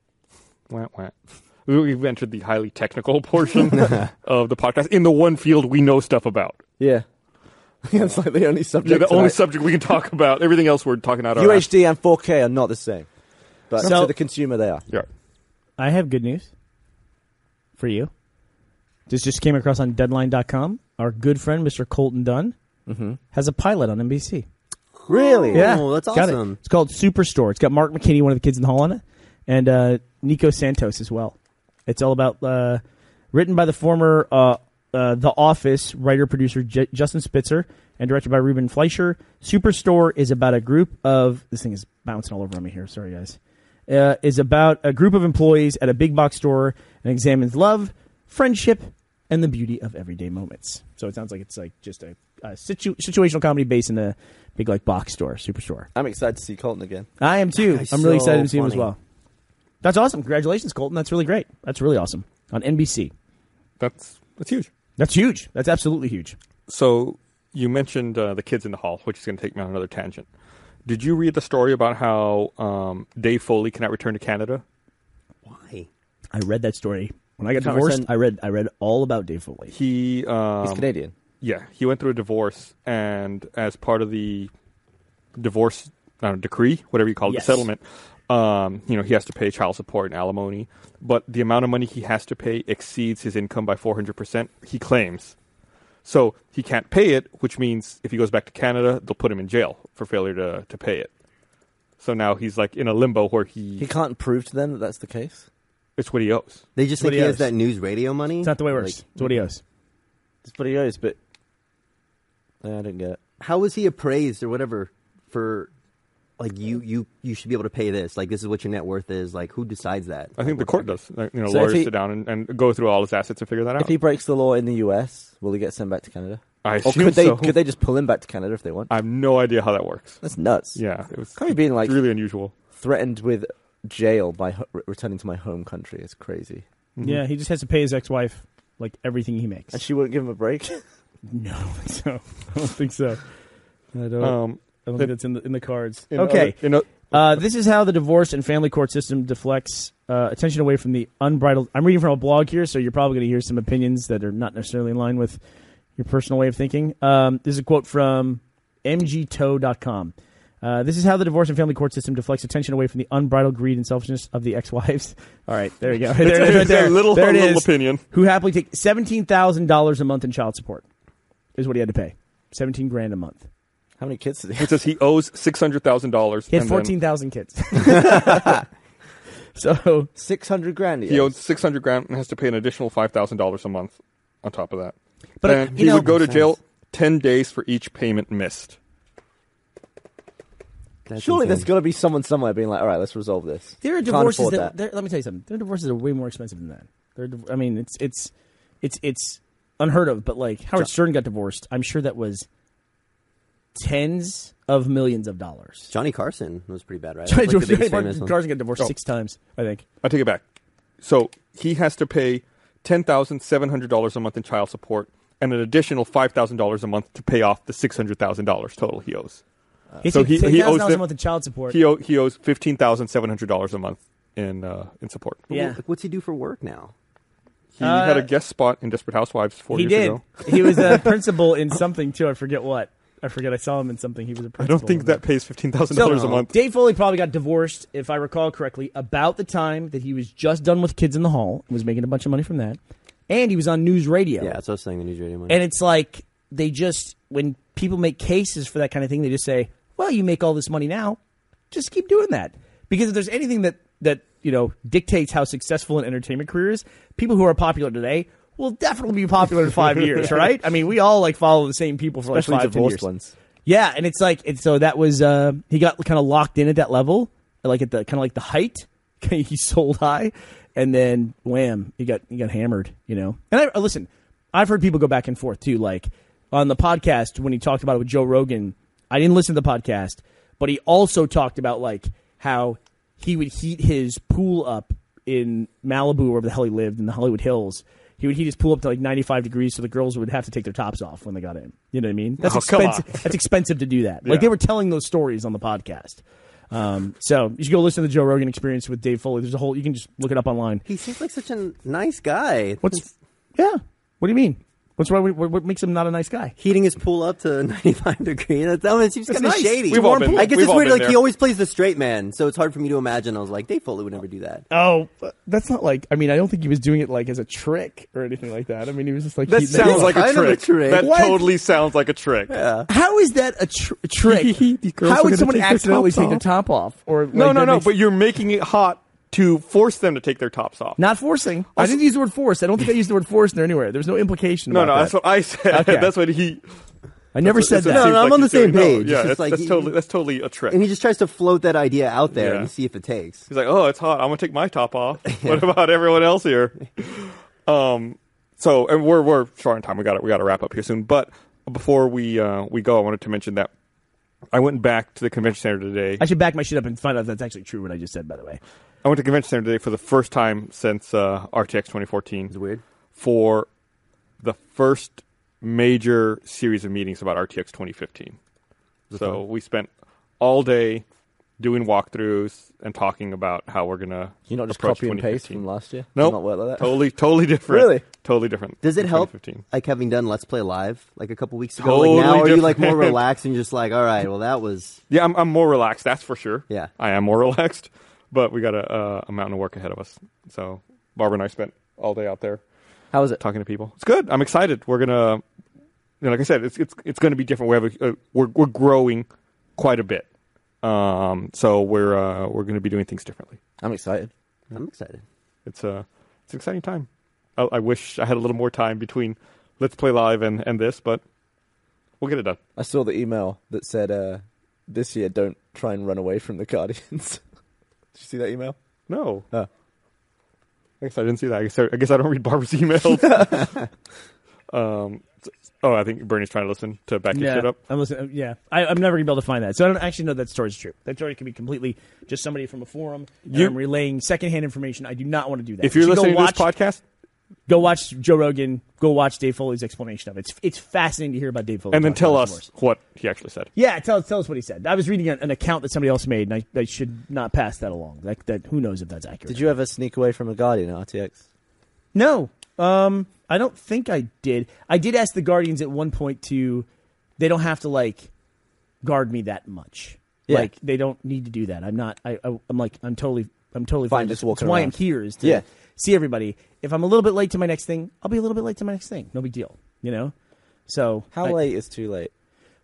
Wah, wah. We've entered the highly technical portion of the podcast in the one field we know stuff about. Yeah, it's like the only subject. Yeah, the only tonight. subject we can talk about. Everything else we're talking out our ass. UHD and 4K are not the same, but So- to the consumer they are. Yeah. I have good news for you. This just came across on Deadline.com. Our good friend, Mr. Colton Dunn, has a pilot on NBC. Really? Oh, that's Got it. awesome. It's called Superstore. It's got Mark McKinney, one of the kids in the hall, on it, and Nico Santos as well. It's all about written by the former The Office writer-producer Justin Spitzer and directed by Ruben Fleischer. Superstore is about a group of... This thing is bouncing all over me here. Sorry, guys. Is about a group of employees at a big box store and examines love, friendship, and the beauty of everyday moments. So it sounds like it's like just a situational comedy based in a big like box store, Superstore. I'm excited to see Colton again. I am too. guy's I'm really so excited to see him as funny. well. That's awesome. Congratulations, Colton. That's really great. That's really awesome. On NBC. That's huge. That's huge. That's absolutely huge. So you mentioned the kids in the hall, which is going to take me on another tangent. Did you read the story about how Dave Foley cannot return to Canada? Why? I read that story. When I got Can't divorced, return- I read all about Dave Foley. He He's Canadian. Yeah, he went through a divorce, and as part of the divorce decree, whatever you call it, Yes. the settlement, he has to pay child support and alimony. But the amount of money he has to pay exceeds his income by 400%, he claims. So he can't pay it, which means if he goes back to Canada, they'll put him in jail for failure to pay it. So now he's like in a limbo where He can't prove to them that that's the case. it's what he owes. They just What think he he has owes. that news radio money. It's not the way it works. Like, It's what he owes. That's what he owes, but I didn't get it. how was he appraised or whatever for? Like you should be able to pay this. Like this is what your net worth is. Like who decides that? I think the court does. Like, So if lawyers he- sit down and go through all his assets and figure that out. If he breaks the law in the US, will he get sent back to Canada? I Or assume could they so. could they just pull him back to Canada if they want? I have no idea how that works. That's nuts. Yeah, it was Can't be being like really unusual. threatened with jail by returning to my home country. It's crazy. Yeah, he just has to pay his ex-wife like everything he makes. And she wouldn't give him a break. No, I don't think so. I don't think so. I don't. I don't it- think that's in the cards. in Okay. other- This is how the divorce and family court system deflects attention away from the unbridled... I'm reading from a blog here, so you're probably going to hear some opinions that are not necessarily in line with your personal way of thinking. This is a quote from mgtow.com. This is how the divorce and family court system deflects attention away from the unbridled greed and selfishness of the ex-wives. All right, there you go. There it is right there. a little There it is. opinion. Who happily take $17,000 a month in child support is what he had to pay. $17,000 a month. How many kids did he It have? says he owes $600,000. He has and then 14,000 kids. So 600 grand. He owes $600,000 and has to pay an additional $5,000 a month on top of that. But, and you he know- would go to jail 10 days for each payment missed. That's Surely insane. there's got to be someone somewhere being like, all right, let's resolve this. there are Can't divorces afford that. that. Let me tell you something. Their divorces are way more expensive than that. I mean, it's unheard of. But like Howard Stern got divorced. I'm sure that was tens of millions of dollars. Johnny Carson was pretty bad, right? Johnny That's like the biggest famous one. Carson got divorced Oh. 6 times, I think. I take it back. So he has to pay $10,700 a month in child support and an additional $5,000 a month to pay off the $600,000 total he owes. So he he owes owes them- a month in child support. He owes $15,700 a month in support. Yeah. Like, what's he do for work now? He had a guest spot in Desperate Housewives 4 He years did. ago. He was a principal in something too. I forget what. I saw him in something. He was a I principal. don't think in that pays $15,000 a month. Dave Foley probably got divorced, if I recall correctly, about the time that he was just done with Kids in the Hall and was making a bunch of money from that. And he was on news radio. Yeah, that's what I was saying. The news radio money. And it's like they just, when people make cases for that kind of thing, they just say, well, you make all this money now. Just keep doing that. Because if there's anything that dictates how successful an entertainment career is, people who are popular today will definitely be popular in 5 years, right? I mean, we all like follow the same people for Especially like 5-10 divorced years. ones. Yeah, and it's like so that was he got kind of locked in at that level, like at the kind of like the height. He sold high, and then wham, he got hammered. And listen, I've heard people go back and forth too. Like on the podcast when he talked about it with Joe Rogan, I didn't listen to the podcast, but he also talked about like how he would heat his pool up in Malibu, wherever the hell he lived in the Hollywood Hills. He would heat his pool up to like 95 degrees, so the girls would have to take their tops off when they got in. You know what I mean? That's come on. expensive. That's expensive to do that. Yeah. Like they were telling those stories on the podcast. So you should go listen to the Joe Rogan Experience with Dave Foley. There's a whole. You can just look it up online. He seems like such a nice guy. Yeah. What do you mean? What's wrong? What makes him not a nice guy? Heating his pool up to 95 degrees. It seems kind of nice. shady. We've all been- I guess we've it's all weird. been Like there. he always plays the straight man, so it's hard for me to imagine. I was like, Dave Foley would never do that. Oh, that's not like. I mean, I don't think he was doing it like as a trick or anything like that. I mean, he was just like. That heating sounds it. like a kind of a trick. trick. That What? totally sounds like a trick. How is that a trick? These girls How are would gonna someone take their accidentally tops take their off. top off? Or No, like, that makes- but you're making it hot to force them to take their tops off. Not forcing. I didn't use the word force. I don't think I used the word force in there anywhere. There's no implication. No, about that. that's what I said. Okay. That's what he. I never said that's what it that. seems No, I'm like on he's the same doing. No, page. yeah, It's just that's, like that's totally a trick. And he just tries to float that idea out there Yeah. and see if it takes. He's like, "Oh, it's hot. I'm gonna take my top off. What about everyone else here?" So, and we're short on time. We got to wrap up here soon. But before we go, I wanted to mention that I went back to the convention center today. I should back my shit up and find out if that's actually true what I just said, by the way. I went to convention center today for the first time since RTX 2014. It's weird. For the first major series of meetings about RTX 2015. So we spent all day doing walkthroughs and talking about how we're gonna. You not just approach copy and paste 2015. from last year? Nope. Does not work like that? Totally different. Really? Totally different. Does it than help, 2015. like having done Let's Play Live like a couple weeks ago? Totally Like now, are you like more different. relaxed and you're just like, all right, well that was Yeah, I'm more relaxed. That's for sure. Yeah. I am more relaxed, but we got a mountain of work ahead of us. So Barbara and I spent all day out there How was it? talking to people. It's good. I'm excited. We're gonna, like I said, it's going to be different. We have we're growing quite a bit. So we're going to be doing things differently. I'm excited. I'm excited. It's an exciting time. I wish I had a little more time between Let's Play Live and this, but we'll get it done. I saw the email that said, this year, don't try and run away from the Guardians. Did you see that email? No. Oh. I guess I didn't see that. I guess I don't read Barbara's emails. I think Bernie's trying to listen to back your shit up. I'm listening. Yeah, I'm never gonna be able to find that. So I don't actually know that story's true. That story could be completely just somebody from a forum. You- I'm relaying secondhand information. I do not want to do that. If you're You should listening go to this podcast, go watch Joe Rogan. Go watch Dave Foley's explanation of it. It's fascinating to hear about Dave Foley. and then talk tell about us divorce. what he actually said. Yeah, tell us what he said. I was reading an account that somebody else made, and I should not pass that along. That who knows if that's accurate. Did you ever sneak away from a Guardian at RTX? No. I don't think I did. I did ask the Guardians at one point to. They don't have to like guard me that much. Yeah. Like they don't need to do that. I'm not. I'm totally Fine, just walking That's why I'm around. here is to Yeah. see everybody. If I'm a little bit late to my next thing, I'll be a little bit late to my next thing. No big deal. You know. So How late is too late?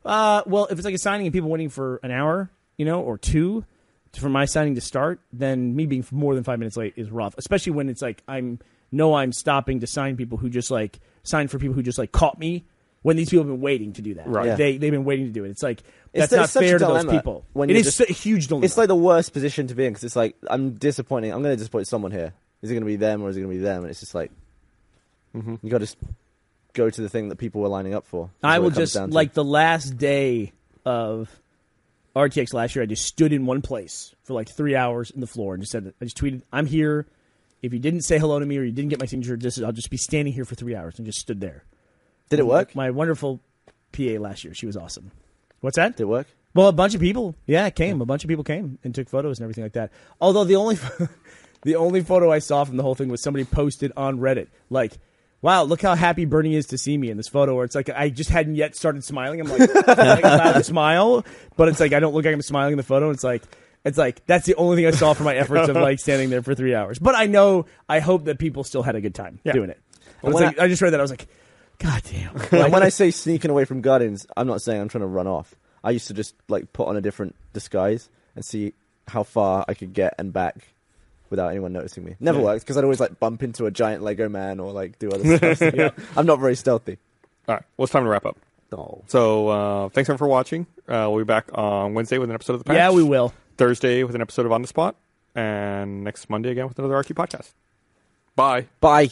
Well, if it's like a signing and people waiting for an hour, or two for my signing to start, then me being more than 5 minutes late is rough. Especially when it's like I'm stopping to sign people who just like sign for people who just like caught me when these people have been waiting to do that. Right. Yeah. They've been waiting to do it. It's like It's that's not such a fair to those dilemma people. when It you're is just- a huge dilemma. It's like the worst position to be in because it's like I'm going to disappoint someone here. Is it going to be them or is it going to be them? And it's just like you got to go to the thing that people were lining up for. I That's will what it comes just down to. like the last day of RTX last year. I just stood in one place for like 3 hours in the floor and just said, I just tweeted, "I'm here. If you didn't say hello to me or you didn't get my signature, I'll just be standing here for 3 hours," and just stood there. Did it work? My wonderful PA last year, she was awesome. What's that? Did it work? Well, a bunch of people, came. A bunch of people came and took photos and everything like that. Although the only the only photo I saw from the whole thing was somebody posted on Reddit, like, "Wow, look how happy Bernie is to see me" in this photo. Where it's like I just hadn't yet started smiling. I'm like, about to smile, but it's like I don't look like I'm smiling in the photo. It's like that's the only thing I saw for my efforts of like standing there for 3 hours. But I hope that people still had a good time doing it. But it's when like, I just read that I was like, God damn. And when I say sneaking away from Guardians, I'm not saying I'm trying to run off. I used to just like put on a different disguise and see how far I could get and back without anyone noticing me. Never worked because I'd always like bump into a giant Lego man or like do other stuff. I'm not very stealthy. All right. Well, it's time to wrap up. Oh. So thanks everyone for watching. We'll be back on Wednesday with an episode of The Patch. Yeah, we will. Thursday with an episode of On the Spot. And next Monday again with another RT podcast. Bye. Bye.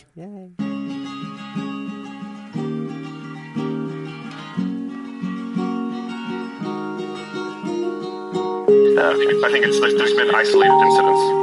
I think there's been isolated incidents.